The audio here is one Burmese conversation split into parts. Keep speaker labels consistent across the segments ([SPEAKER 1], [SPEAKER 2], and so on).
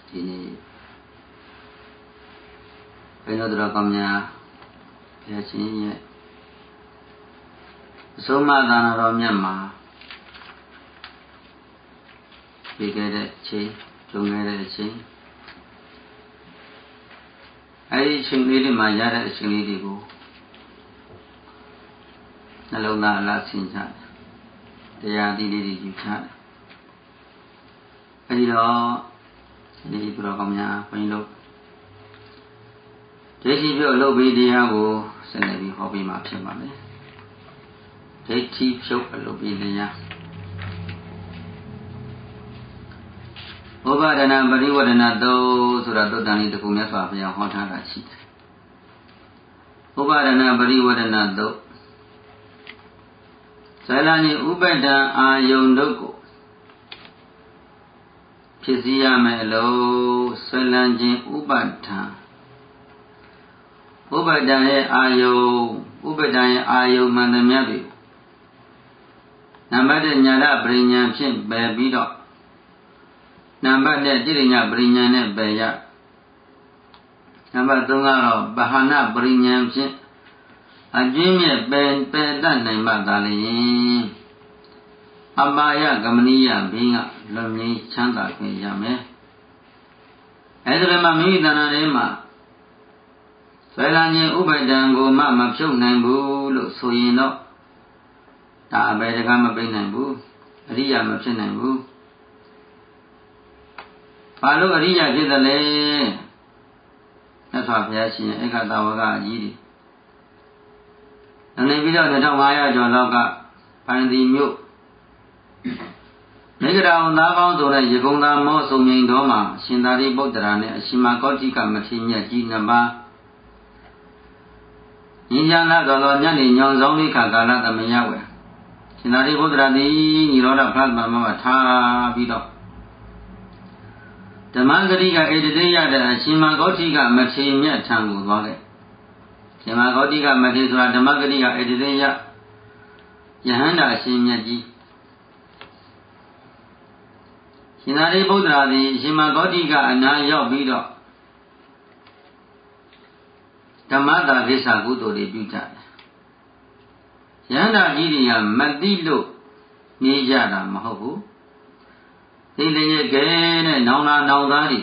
[SPEAKER 1] ဒီနေ့ဘယ်လိုတော်ကောင်းများဘုရားရှင်ရဲ့အဆုံးအမသာနာတော်မြတ်မှာပြီးခဲ့တဲ့အချိန်ကြုံခဲ့တဲ့အချိန်အဲဒီအချိန်လေးတွေမှာရတဲ့အချိန်လေးတွေကိုနှလုံးသားအလားဆင်ချတယ်တရားအသီးလေးတွေယူချတယ်အဲဒီတော့ဒီသူတော်ကောင်းများဘုန်းကြီးတို့ဒိဋ္ဌိပြုတ်အလုပ်ပြီးတရားကိုဆက်လက်ပြီးဟောပေးမှာဖြစ်ပါမယ်ဒိဋ္ဌိပြုတ်အလုပ်ပြီးတရားဥပါဒနာပရိဝဒနာသုတ်ဆိုတာသုတ်တန်လေးတစ်ခုမြတ်စွာဘုရားဟောထားတာရှိတယ်ဥပါဒနာပရိဝဒနာသုတ်ဇာလနိဥပဒံအာယုန်တို့ကိုဖြစ်စည်းရမယ်လို့ဆွေလန်းခြင်းဥပဒံဥပဒံရဲ့အာယုဥပဒံရဲ့အာယုမှန်သမျှတွေနံပါတ်1ညာရပရိညာဖြင့်ပယ်ပြီးတော့နံပါတ်2တိရိညာပရိညာနဲ့ပယ်ရနံပါတ်3ကတော့ပဟာနပရိညာဖြင့်အကျဉ်းမြဲပယ်တတ်နိုင်မှသာလျှင်အပါယကမနိယဘင်းကလွန်ငင်းချမ်းသာခွင့်ရမယ်အဲဒီလိုမှမိမိတဏ္ဍာထဲမှာဆွဲလန်းခြင်းဥပဒံကိုမဖြုတ်နိုင်ဘူးလို့ဆိုရင်တော့ဒါအဘယ်တကမပိနိုင်ဘူးအရိယာမဖြစ်နိုင်ဘူးဘာလို့အရိယာဖြစ်သလဲမြတ်စွာဘုရားရှင်ဧကသာဝကအကြီးတွေနေပြီးတော့2500ကျော်လောက်ကပန္တိမြို့မေဂရာဝန်သားကောင်းဆိုတဲ့ရေကုံသာမောစုံမြိန်တော်မှာရှင်သာရိပုတ္တရာနဲ့အရှင်မကောဋ္ဌိကမထေရမြတ်ကြီးနှစ်ပါးဉာဏ်ဉာဏ်လာတော်ညနေညောင်ဆောင်လေးခါကာလသမယဝယ်ရှင်သာရိပုတ္တရာသည်ညီရောဓဖတ်မှာထားပြီးတော့ဓမ္မဂရိကဧတတေရတဲ့အရှင်မကောဋ္ဌိကမထေရမြတ်ထံကိုသွားခဲ့ရှင်မကောဋ္ဌိကမထေရဆိုတာဓမ္မဂရိကဧတတေရယဟန္တာအရှင်မြတ်ကြီးရှင်သာရိပုတ္တရာသည်ရှင်မကောဋ္ဌိကအနာရောက်ပြီးတော့ဓမ္မတာကိစ္စကုသိုလ်တွေပြုကြတယ်ယဟန္တာကြီးတွေကမသိလို့နေကြတာမဟုတ်ဘူးသိလျက်ကဲတဲ့နောင်လာနောင်သားတွေ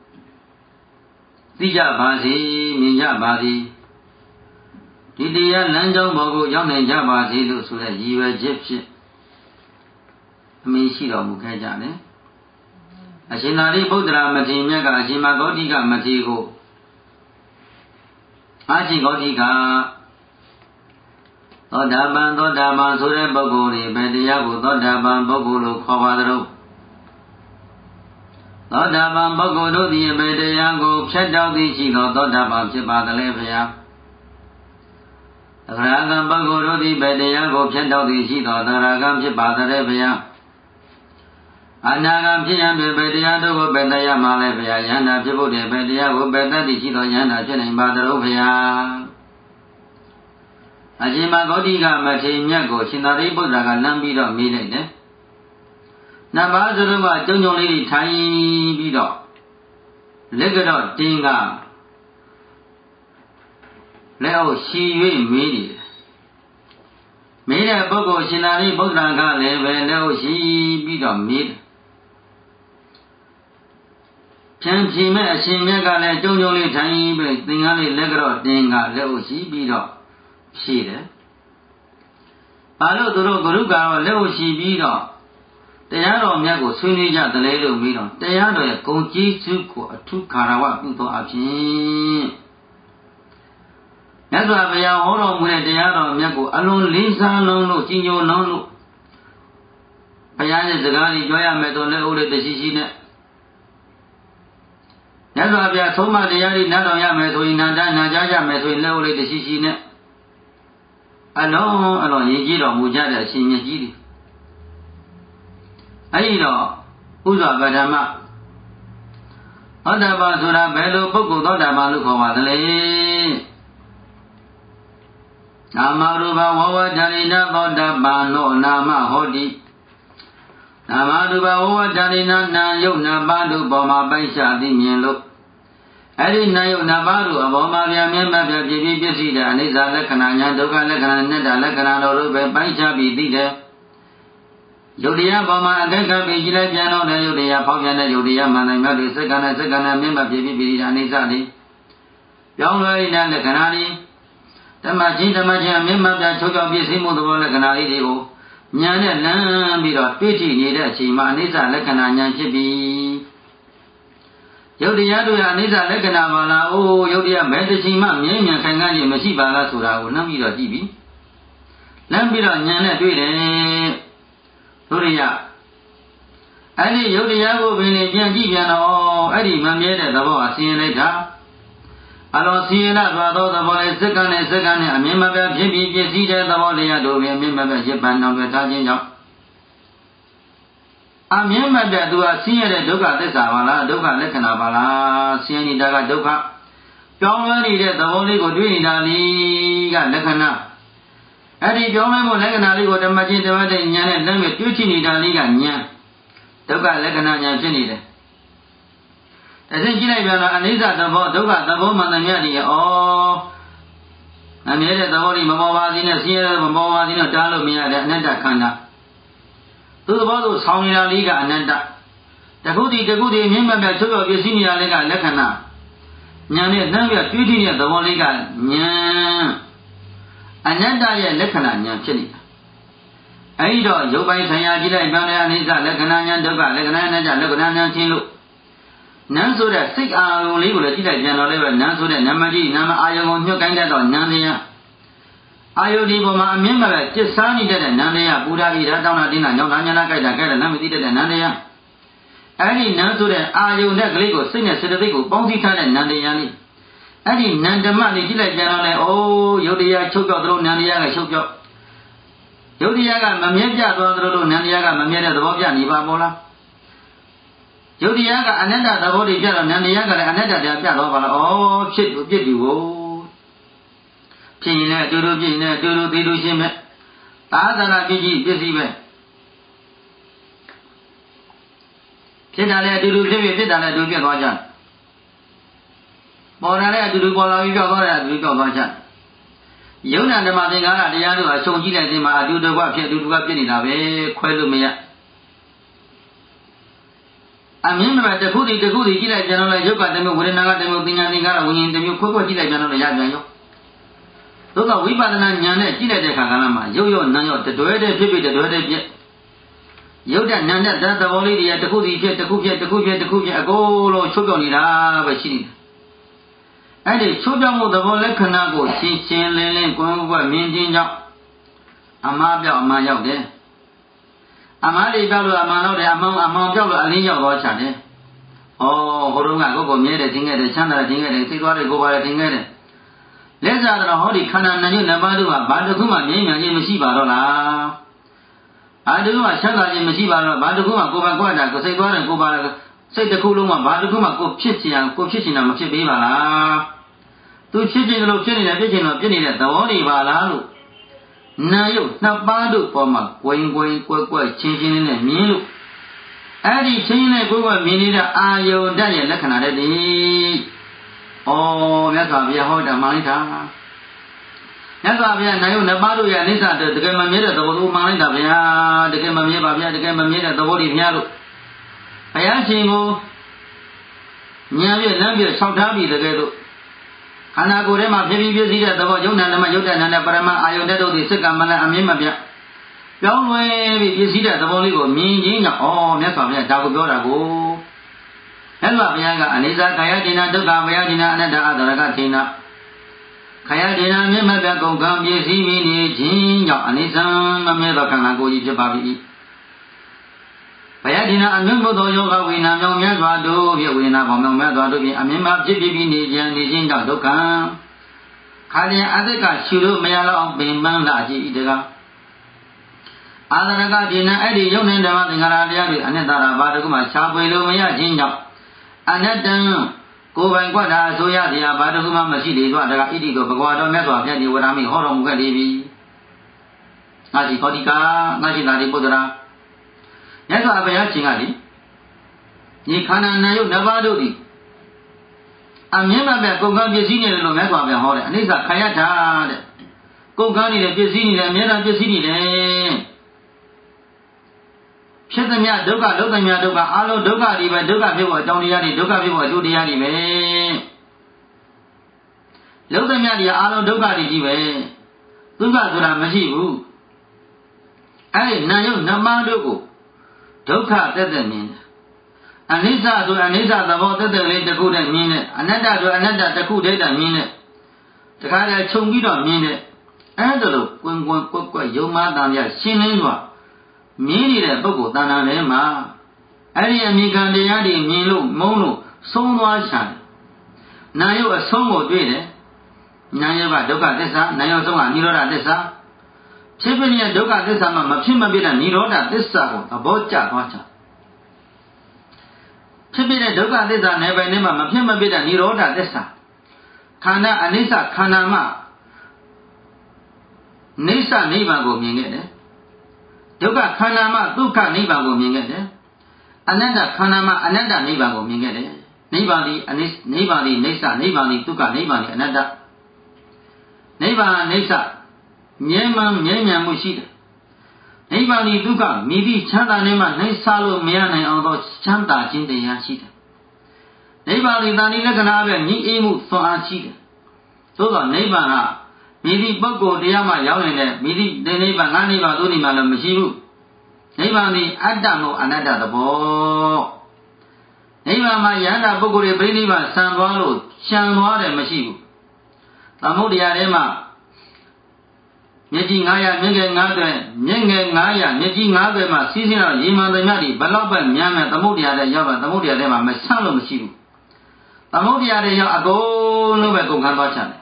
[SPEAKER 1] သိကြပါစေမြင်ကြပါစေဒီတရားလမ်းကြောင်းပေါ်ကိုရောက်နိုင်ကြပါစေလို့ဆိုတဲ့ရည်ရွယ်ချက်ဖြင့်အမင်းရှိတော်မူခဲ့ကြတယ်အရှင်သာရိပုတ္တရာမထေရမြတ်ကအရှင်မကောဋ္ဌိကမထေရကိုအာရှင်ကောဋ္ဌိကသောတာပန်ဆိုတဲ့ပုဂ္ဂိုလ်တွေပဲတရားကိုသောတာပန်ပုဂ္ဂိုလ်လို့ခေါ်ပါသလိုသောတာပန်ပုဂ္ဂိုလ်တို့သည်ပဲတရားကိုဖြတ်တောက်သည်ရှိသောသောတာပန်ဖြစ်ပါသလဲဗျာသရဂံပုဂ္ဂိုလ်တို့သည်ပဲတရားကိုဖြတ်တောက်သည်ရှိသောသရဂံဖြစ်ပါသလဲဗျာအနာဂံဖြစ်ရန်ပဲတရားတို့ကိုပဲတရားမှလည်းဗျာယန္တာဖြစ်ဖို့တည်းပဲတရားကိုပဲတတ်သည်ရှိသောယန္တာဖြစ်နိုင်ပါသလိုဗျာအရှင်မဂေါတ္တိကမထေရမြတ်ကိုရှင်သာရိပုတ္တရာကလမ်းပြီးတော့မေးလိုက်တယ်နှစ်ပါးစလုံးကကြုံကြုံလေးတွေထိုင်ပြီးတော့လက်ကတော့တင်းကလက်အုပ်ရှည်၍မေးနေတယ်မေးတဲ့ပုဂ္ဂိုလ်ရှင်သာရိပုတ္တရာကလည်းပဲလက်အုပ်ရှည်ပြီးတော့မေးတယ်ဖြန့်ဖြေမဲ့အရှင်မြတ်ကလည်းကြုံကြုံလေးထိုင်ပြီးသင်္ကန်းလေးလက်ကတော့တင်းကလက်အုပ်ရှည်ပြီးတော့ဖြေတယ်ဘာလို့သူတို့ဂရုကတော့လက်အုပ်ရှည်ပြီးတော့တရားတော်မြတ်ကိုဆွေးနွေးကြတယ်လေလို့ပြီးတော့တရားတော်ရဲ့ဂုဏ်ကျေးဇူးကိုအထုခါရဝပြုသောအဖြစ်မြတ်စွာဘုရားဟောတော်မူတဲ့တရားတော်မြတ်ကိုအလွန်လေးစားလုံးလို့ကြီးညိုလုံးလို့ဘုရားရဲ့စကားကြီးပြောရမယ်ဆိုလက်အုပ်လေးတရှိရှိနဲ့မြတ်စွာဘုရားသုံးမတရားကြီးနားတော်ရမယ်ဆိုရင်နာကြားကြမယ်ဆိုရင်လက်အုပ်လေးတရှိရှိနဲ့အလွန်ရည်ကြည်တော်မူကြတဲ့အရှင်မြတ်ကြီးတွေအဲဒီတော့ဥစွာပထမသောတာပန်ဆိုတာဘယ်လိုပုဂ္ဂိုလ်သောတာပန်လို့ခေါ်ပါသလဲနာမရူပဝဝဓာရိဏသောတာပန်နောနာမဟောတိနာမရူပဝဝတ္တရိနာနာယုတ်နာပါတုပေါ်မှာပိုက်ရှာသိမြင်လို့အဲ့ဒီနာယုတ်နာပါတုအပေါ်မှာဗျာမြဲမြတ်ပြဖြစ်ပြီးပြည့်စည်တဲ့အနိစ္စလက္ခဏာညာဒုက္ခလက္ခဏာအနတ္တလက္ခဏာတို့ပဲပိုက်ရှာပြီးသိတယ်ယုတ်တရားပေါ်မှာအတ္တကပိကြည့်လိုက်ပြန်တော့တဲ့ယုတ်တရားဖောက်ပြန်တဲ့ယုတ်တရားမှန်တိုင်းမြတ်တွေစက္ကန့်နဲ့စက္ကန့်နဲ့မြဲမြတ်ဖြစ်ပြီးအနိစ္စတွေပြောင်းလဲတဲ့လက္ခဏာတွေဓမ္မချင်းမြဲမြတ်ပြချုပ်ကြောက်ပြည့်စုံမှုသဘောလက္ခဏာတွေကိုဉာဏ်နဲ့လမ်းပြီးတော့တွေ့ထိနေတဲ့အချိန်မှာအနိစ္စလက္ခဏာဉာဏ်ဖြစ်ပြီးယုတ်တရားတို့ရဲ့အနိစ္စလက္ခဏာပါလားအိုးယုတ်တရားဘယ်တစ်ချိန်မှမြဲမြံခိုင်ခံ့ခြင်းမရှိပါလားဆိုတာကိုနှမ်းပြီးတော့ကြည့်ပြီးလမ်းပြီးတော့ဉာဏ်နဲ့တွေ့တယ်တို့ရအဲ့ဒီယုတ်တရားကိုပင်ပြန်ကြည့်ပြန်တော့အဲ့ဒီမမြဲတဲ့သဘောအစင်းလိုက်တာအလောစီရသွားသောသဘောလေးစက္ကန့်နဲ့စက္ကန့်နဲ့အမြင်မပြဖြစ်ပြီးပြည့်စည်တဲ့သဘောတရားတို့ပဲအမြင်မပြရစ်ပန်းအောင်ပြထားခြင်းကြောင့်အမြင်မပြသူဟာဆင်းရဲတဲ့ဒုက္ခသစ္စာပါလားဒုက္ခလက္ခဏာပါလားဆင်းရဲနေတာကဒုက္ခပြောင်းလဲနေတဲ့သဘောလေးကိုတွေ့နေတာလေးကလက္ခဏာအဲ့ဒီပြောင်းလဲမှုလက္ခဏာလေးကိုဓမ္မချင်းဓမ္မတဲ့ဉာဏ်နဲ့လမ်းပြီးတွေ့ချနေတာလေးကဉာဏ်ဒုက္ခလက္ခဏာဉာဏ်ဖြစ်နေတယ်အဲ့ဒီကြည့်လိုက်ပြန်တော့အနိစ္စသဘောဒုက္ခသဘောမှန်တယ်မြတ်ဒီဩအမြဲတဲ့သဘောလေးမပေါ်ပါသေးနဲ့ဆင်းရဲမပေါ်ပါသေးနဲ့တားလို့မရတဲ့အနတ္တခန္ဓာသူသဘောဆိုဆောင်းနေတာလေးကအနတ္တတခုတည်းမြင့်မြတ်ချုပ်ချုပ်ပြည့်စည်နေတာလေးကလက္ခဏာဉာဏ်နဲ့နှမ်းပြတွေးထိတဲ့သဘောလေးကဉာဏ်အနတ္တရဲ့လက္ခဏာဉာဏ်ဖြစ်နေတာအဲဒီတော့ရုပ်ပိုင်းဆိုင်ရာကြည့်လိုက်ပြန်တဲ့အနိစ္စလက္ခဏာဉာဏ်ဒုက္ခလက္ခဏာအနတ္တလက္ခဏာဉာဏ်ချင်းလို့နန်းဆိုတဲ့စိတ်အာရုံလေးကိုလည်းကြည့်လိုက်ပြန်တော့လည်းပဲနန်းဆိုတဲ့နာမကြီးနာမအာယုံကိုညှို့ကိုင်းတတ်တော့နန်းတရားအာယုဒီပေါ်မှာအမြင့်မဲ့จิตစားနေတဲ့နန်းတရားပူရာဣရာတောင်းတာတင်းတာညောင်းတာညာနာကြိုက်တာကြဲတယ်နာမသိတဲ့နန်းတရားအဲ့ဒီနန်းဆိုတဲ့အာယုနဲ့ကလေးကိုစိတ်နဲ့စေတသိက်ကိုပေါင်းစည်းထားတဲ့နန်းတရားလေးအဲ့ဒီနန်းဓမ္မလေးကြည့်လိုက်ပြန်တော့လည်းအိုးယုတ်တရားချုပ်ပြောက်သလိုနန်းတရားကချုပ်ပြောက်ယုတ်တရားကမမြဲပြသွားသလိုနန်းတရားကမမြဲတဲ့သဘောပြနေပါမို့လားယုတ်တရားကအနတ္တသဘောတွေပြတော့နန္တရားကလည်းအနတ္တတရားပြတော့ပါလားဩဖြစ်သူပြစ်သူကိုဖြစ်ရင်လည်းအတူတူဖြစ်ရင်လည်းအတူတူသိလို့ရှင်းမဲ့သာသနာပြည့်ကြီးပစ္စည်းပဲဖြစ်တာလည်းအတူတူဖြစ်ဖြစ်တာလည်းအတူပြတ်သွားကြပေါ်တာလည်းအတူတူပေါ်လာပြီးပြောက်သွားတယ်အတူတူပြောက်သွားကြယုံနာဓမ္မသင်္ကာရတရားတို့အချုပ်ကြည့်လိုက်ခြင်းမှာအတူတူကဖြစ်အတူတူကပြစ်နေတာပဲခွဲလို့မရအမြင်မဲ့တခုတည်းကြည့်လိုက်ပြန်တော့လေယုတ်ကတမျိုးဝေဒနာကတမျိုးပညာသင်္ကာရဝိညာဉ်တမျိုးခွဲကြည့်လိုက်ပြန်တော့လေရပြန်ရောသို့သောဝိပဿနာဉာဏ်နဲ့ကြည့်လိုက်တဲ့အခါကမှရုပ်ရောနာမ်ရောတတွဲတည်းဖြစ်တတွဲတည်းဖြစ်ရုပ်တဲ့နာမ်တဲ့သဘောလေးတွေတခုတည်းဖြစ်အကုန်လုံးချုပ်ပြောနေတာပဲရှိနေတာအဲ့ဒီချုပ်ပြောမှုသဘောလက္ခဏာကိုရှင်းလင်းကွန်းကွယ်မြင်ခြင်းကြောင့်အမှားပြောက်အမှန်ရောက်တယ်အမှားတွေပြောက်လို့အမှန်တော့တယ်အမှန်ပြောက်လို့အလင်းရောက်သွားချတယ်။ဟိုတုန်းကကိုယ်မြဲတယ်သင်ခဲ့တယ်ချမ်းသာတယ်သင်ခဲ့တယ်စိတ်သွားတယ်ကိုယ်ပါတယ်သင်ခဲ့တယ်။လက်စားတော့ဟောဒီခန္ဓာနာညွတ်နံပါတ်တို့ကဘာတစ်ခုမှမြဲမြံခြင်းမရှိပါတော့လား။ဘာတစ်ခုမှချမ်းသာခြင်းမရှိပါတော့ဘာတစ်ခုမှကိုယ်ပိုင်ကိုယ်တာကိုယ်စိတ်သွားတယ်ကိုယ်ပါတယ်စိတ်တစ်ခုလုံးကဘာတစ်ခုမှကိုယ်ဖြစ်ချင်တာမဖြစ်ပေးပါလား။သူဖြစ်ချင်တယ်လို့ဖြစ်နေတယ်ဖြစ်ချင်တော့ဖြစ်နေတဲ့သဘောတွေပါလားလို့နာယုတ်နှစ်ပါးတို့ပေါ်မှာကွယ်ကွယ်ချင်းနဲ့မြင်လို့အဲ့ဒီချင်းနဲ့ကိုယ်ကမြင်နေတဲ့အာယုန်တတ်ရဲ့လက္ခဏာတွေဒီဩမြတ်စွာဘုရားဟောတာမှန်လိုက်တာမြတ်စွာဘုရားနာယုတ်နှစ်ပါးတို့ရဲ့အနိစ္စတကယ်မမြဲတဲ့သဘောကိုမှန်လိုက်တာဗျာတကယ်မမြဲပါဗျာတကယ်မမြဲတဲ့သဘောတွေဗျာလို့ဘုရားရှင်ကိုဉာဏ်ပြည့်လမ်းပြည့်ဆောက်ထားပြီးတကယ်လို့ခန္ဓာကိုယ်ထဲမှာဖြစ်ပြီးပြည့်စည်တဲ့သဘောယုံနာဓမ္မယုတ်တဏ္ဍနဲ့ပရမအာယုန်တဲ့တို့သည်စက္ကမလအမြင့်မပြပြောင်းလဲပြီးပြည့်စည်တဲ့သဘောလေးကိုမြင်ခြင်းကြောင့်မြတ်စွာဘုရားဒါကိုပြောတာကိုမြတ်စွာဘုရားကအနိစ္စခယတိနာဒုက္ခဘယတိနာအနတ္တအတရကတိနာခယတိနာမြင့်မပြကုန်ကံပြည့်စည်ပြီးနေခြင်းကြောင့်အနိစ္စမမြဲသောခန္ဓာကိုယ်ကြီးဖြစ်ပါ၏ဘယတိနာအမြင့်ဘုသောယောဂဝိညာဉ်မြောင်မြတ်စွာတို့ဖြင့်ဝိညာဉ်ပေါင်းမြောင်မြတ်စွာတို့ဖြင့်အမြင့်မဖြစ်ပြီးနေခြင်းကြောင့်ဒုက္ခခါရင်အသက်ကရှုလို့မရတော့အောင်ပင်ပန်းလာကြည်တကားအာသရကဒီနာအဲ့ဒီယုံနေဓမ္မသင်္ခါရတရားတွေအနတ္တရာဘာတခုမှရှားပွေလို့မရခြင်းကြောင့်အနတ္တကိုယ်ပိုင်ကွက်တာအစိုးရစရာဘာတခုမှမရှိလေတော့တကားဣတိကိုဘဂဝါတော်မြတ်စွာဘုရားဒီဝရမိဟောတော်မူခဲ့လေပြီငါရှိဟောတိကာငါရှိသာရိပုတ္တရာ nhất là bây giờ chính là gì như khả năng này cũng nạp đâu đi miễn mà bây công can biết gì này là nhất là bây họ đấy anh ấy sao khai ra đấy công can này biết gì này miễn là biết gì nàyဖြစ်သမျှဒုက္ခဒုက္ခမြတ်ဒုက္ခအလုံးဒုက္ခတွေပဲဒုက္ခဖြစ်ဖို့အကြောင်းတရားတွေဒုက္ခဖြစ်ဖို့အကျိုးတရားတွေပဲလုံးသမျှတွေအလုံးဒုက္ခတွေကြီးပဲဒုက္ခဆိုတာမရှိဘူးအဲ့ဒီနာယုတ်နမတို့ကိုဒုက္ခတက်တက်မြင်တယ်အနိစ္စဆိုအနိစ္စသဘောတက်တက်လေးတစ်ခုတည်းမြင်တယ်အနတ္တဆိုအနတ္တတစ်ခုတည်းမြင်တယ်တခါတည်းခြုံပြီးတော့မြင်တယ်အဲ့ဒါလို့ကွင်ကွင်ကွက်ကွက်ယုံမှတန်ပြရှင်းလင်းစွာမြင်နေတဲ့ပုဂ္ဂိုလ်တဏ္ဍာထဲမှာအဲ့ဒီအမိခံတရားတွေမြင်လို့မုန်းလို့ဆုံးသွားချတယ်။နာယုတ်အဆုံးကိုတွေ့တယ်။နာယုတ်ကဒုက္ခသစ္စာနာယုတ်ဆုံးကនិရောဓသစ္စာဖြစ်ဖြစ်တဲ့ဒုက္ခသစ္စာမှာမဖြစ်မပြတဲ့និရောဓသစ္စာကိုသဘောကျသွားချဖြစ်ဖြစ်တဲ့ဒုက္ခသစ္စာနယ်ပယ်ထဲမှာမဖြစ်မပြတဲ့និရောဓသစ္စာခန္ဓာအနိစ္စခန္ဓာမှာနိစ္စနိဗ္ဗာန်ကိုမြင်ခဲ့တယ်ဒုက္ခခန္ဓာမှာဒုက္ခနိဗ္ဗာန်ကိုမြင်ခဲ့တယ်အနတ္တခန္ဓာမှာအနတ္တနိဗ္ဗာန်ကိုမြင်ခဲ့တယ်နိဗ္ဗာန်ဒီနိဗ္ဗာန်ဒီနိစ္စနိဗ္ဗာန်ဒီဒုက္ခနိဗ္ဗာန်ဒီအနတ္တနိဗ္ဗာန်နိစ္စမြဲမှန်မြဲမြံမှုရှိတယ်နိဗ္ဗာန်ဒီဒုက္ခမိသည့်ချမ်းသာနေမှနှိမ့်စားလို့မရနိုင်အောင်သောချမ်းသာခြင်းတရားရှိတယ်နိဗ္ဗာန်ဒီတဏှိလက္ခဏာပဲညီအေးမှုသွန်အားရှိတယ်သို့သောနိဗ္ဗာန်ဟာမိသည့်ပုဂ္ဂိုလ်တရားမှရောက်နေတဲ့မိသည့်နိဗ္ဗာန်ငါနိဗ္ဗာန်သို့နိဗ္ဗာန်လည်းမရှိဘူးနိဗ္ဗာန်ဒီအတ္တမို့အနတ္တသဘောနိဗ္ဗာန်မှာယန္တာပုဂ္ဂိုလ်တွေပြိနိဗ္ဗာန်ဆံသွားလို့ရှံသွားတယ်မရှိဘူးသမုဒ္ဒရာထဲမှာမျက်ကြီး900မျက်ငယ်900မျက်ငယ်900မျက်ကြီး90မှာစီးစင်းတော့ရေမှန်သမျှတွေဘလောက်ပဲများမယ်သမုဒ္ဒရာထဲရောက်တော့သမုဒ္ဒရာထဲမှာမဆန့်လို့မရှိဘူးသမုဒ္ဒရာထဲရောက်အကုန်လုံးပဲကုန်ခန်းသွားချတယ်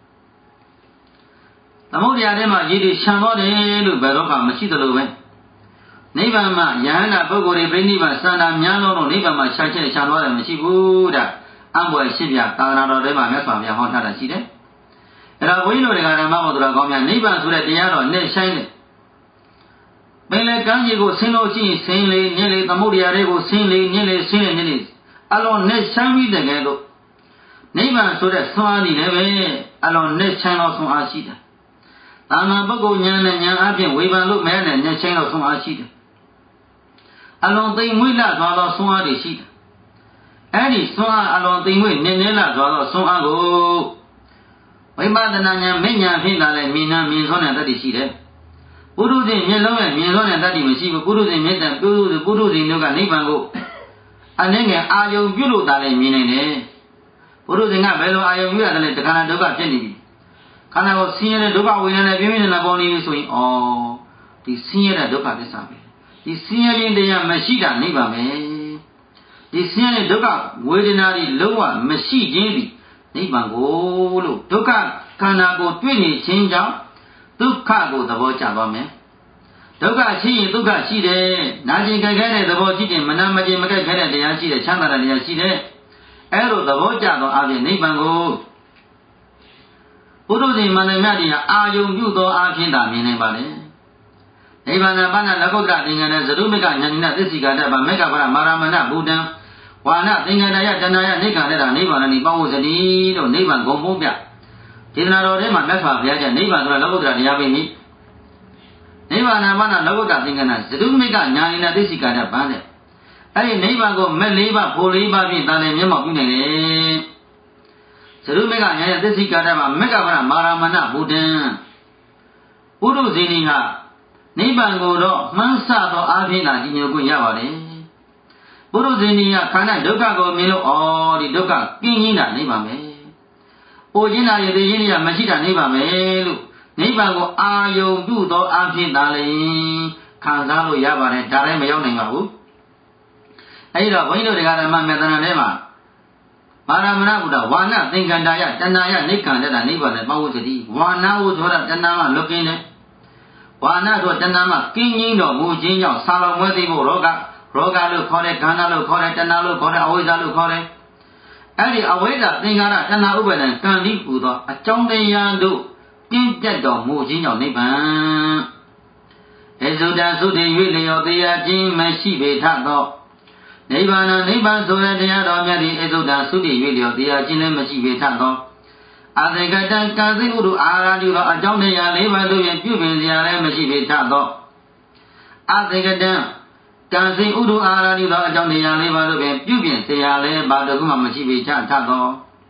[SPEAKER 1] သမုဒ္ဒရာထဲမှာရေတွေရှံသွားတယ်လို့ဘယ်တော့မှမရှိသလိုပဲနိဗ္ဗာန်မှာယဟန္တာပုဂ္ဂိုလ်တွေပြိနိဗ္ဗာန်စံတာများလုံးလို့နိဗ္ဗာန်မှာရှားချက်ရှားသွားတယ်မရှိဘူးတဲ့အံ့ဖွယ်ရှိပြသာသနာတော်ထဲမှာမြတ်စွာဘုရားဟောထားတာရှိတယ်အဲ့တော့ဘုန်းကြီးတို့တွေကဓမ္မဘောသူတော်ကောင်းများနိဗ္ဗာန်ဆိုတဲ့တရားတော်နဲ့ဆိုင်တယ်ပင်လေကမ်းခြေကိုဆင်းလို့ရှိရင်ဆင်းလေညစ်လေသမုဒ္ဒရာတွေကိုဆင်းလေညစ်လေဆင်းလေညစ်လေအလုံးနဲ့ဆိုင်ပြီးတကယ်လို့နိဗ္ဗာန်ဆိုတဲ့ဆွမ်းအားကြီးလည်းပဲအလုံးနဲ့ဆိုင်တော့ဆွမ်းအားရှိတယ်သာမန်ပုဂ္ဂိုလ်ဉာဏ်နဲ့ဉာဏ်အပြင်ဝေဖန်လို့မရတဲ့ဉာဏ်ဆိုင်တော့ဆွမ်းအားရှိတယ်အလုံးသိမ်မွေ့လာသွားသောဆွမ်းအားတွေရှိတယ်အဲ့ဒီဆွမ်းအားအလုံးသိမ်မွေ့နည်းနည်းလာသွားသောဆွမ်းအားကိုဝိပဿနာဉာဏ်မဉဏ်ဖြင့်သာလည်းမြင်နာမြင်စွမ်းတဲ့တတ္တိရှိတယ်ပုရုဇဉ်မျက်လုံးနဲ့မြင်စွမ်းတဲ့တတ္တိမရှိဘူးပုရုဇဉ်မျက်တံပုရုဇဉ်တို့ကနိဗ္ဗာန်ကိုအနည်းငယ်အာယုံပြုလို့သာလည်းမြင်နိုင်တယ်ပုရုဇဉ်ကဘယ်လိုအာယုံပြုရတယ်လဲတခါဒုက္ခဖြစ်နေပြီခန္ဓာကိုဆင်းရဲတဲ့ဒုက္ခဝေဒနာနဲ့ပြင်းပြင်းထန်ထန်ပေါ်နေပြီဆိုရင်ဒီဆင်းရဲတဲ့ဒုက္ခသစ္စာပဲဒီဆင်းရဲခြင်းတရားမရှိတာနိဗ္ဗာန်ပဲဒီဆင်းရဲတဲ့ဒုက္ခဝေဒနာတွေလုံးဝမရှိခြင်းဒီနိဗ္ဗာန်ကိုလို့ဒုက္ခခန္ဓာကိုတွေ့နေခြင်းကြောင့်ဒုက္ခကိုသဘောကျသွားမယ်ဒုက္ခရှိရင်ဒုက္ခရှိတယ်နာကျင်ကြိုက်ခဲတဲ့သဘောရှိတယ်မနာမကျင်မကြိုက်ခဲတဲ့တရားရှိတယ်ချမ်းသာတဲ့တရားရှိတယ်အဲ့လိုသဘောကျသောအပြင်နိဗ္ဗာန်ကိုပုရုဇဉ်မန္တမြတ်တရားအာယုံပြုသောအဖြစ်သာမြင်နိုင်ပါလေနိဗ္ဗာန်ပဏ္ဏလကုတ္တရသင်္ကန်းနဲ့သရုမိကဉာဏိနသစ္စိကတ္တဗမေကပရမာရမဏဘုဒ္ဓံဝါနသင်္ကန္တယတဏှာယနိက္ခတဲ့တာနိဗ္ဗာန်နိပဝဇ္ဇတိလို့နိဗ္ဗာန်ဂုံပုံးပြဒေသနာတော်ထဲမှာမြတ်စွာဘုရားကျနိဗ္ဗာန်ဆိုတာလောကုတ္တရာတရားပဲနိနိဗ္ဗာန်ပဏ္ဏလောကုတ္တသင်္ကန်းသရုမိကဉာဏိနသစ္စိကတ္တဗတဲ့အဲ့ဒီနိဗ္ဗာန်ကိုမဲ့၄ပါးဖို့၄ပါးဖြင့်တန်တယ်မျက်မှောက်ပြုနိုင်တယ်သရုမိကဉာဏ်ရဲ့သစ္စိကတ္တဗမေကပရမာရမဏဘုဒ္ဓံပုရုဇိနီဟာနိဗ္ဗာန်ကိုတော့မှန်းဆသောအဖြစ်သာကြီးညိုခွင့်ရပါတယ်ပုရုဇိနီကခန္ဓာဒုက္ခကိုမြင်လို့ဒီဒုက္ခကင်းခြင်းတာနိဗ္ဗာန်ပဲ။အိုခြင်းတာရည်ရည်ခြင်းတွေကမရှိတာနိဗ္ဗာန်ပဲလို့နိဗ္ဗာန်ကိုအာယုံပြုသောအဖြစ်သာလျှင်ခံစားလို့ရပါတယ်ဒါလည်းမရောက်နိုင်ပါဘူး။အဲဒီတော့ဘုန်းကြီးတို့ဓမ္မမေတ္တာထဲမှာမာရမဏဘုရားဝါနသင်္ကန္တာယတဏှာယနိက္ခန္တတာနိဗ္ဗာန်နဲ့ပေါင်းဝတ်တိဝါနာဟုဆိုတာတဏှာမှလွတ်ကင်းတယ်ဝါနာဆိုတဏှာမှကင်းခြင်းတော်မူခြင်းကြောင့်ဆာလောင်ဝဲသိဖို့ရောဂလို့ခေါ်တယ်ခန္ဓာလို့ခေါ်တယ်တဏှာလို့ခေါ်တယ်အဝိဇ္ဇာလို့ခေါ်တယ်အဲ့ဒီအဝိဇ္ဇာသင်္ခါရတဏှာဥပါဒံကံတိပူသောအကြောင်းတရားတို့ပြင်းပြတ်တော်မူခြင်းကြောင့်နိဗ္ဗာန်ဧဇုတသုတိ၍လျောတရားခြင်းမရှိပေထသောနိဗ္ဗာန်နိဗ္ဗာန်ဆိုတဲ့တရားတော်မြတ်သည်ဧဇုတသုတိ၍လျောတရားခြင်းလည်းမရှိပေထသောအသေကတံကံစိဥဒုအာရတိသောအကြောင်းတရား၄ပါးတို့ဖြင့်ပြုပင်စရာလည်းမရှိပေထသောအသေကတံကံစိဥဒုအာရတိသောအကြောင်းတရား၄ပါးတို့ဖြင့်ပြုပင်စရာလည်းဘာတစ်ခုမှမရှိပေထသော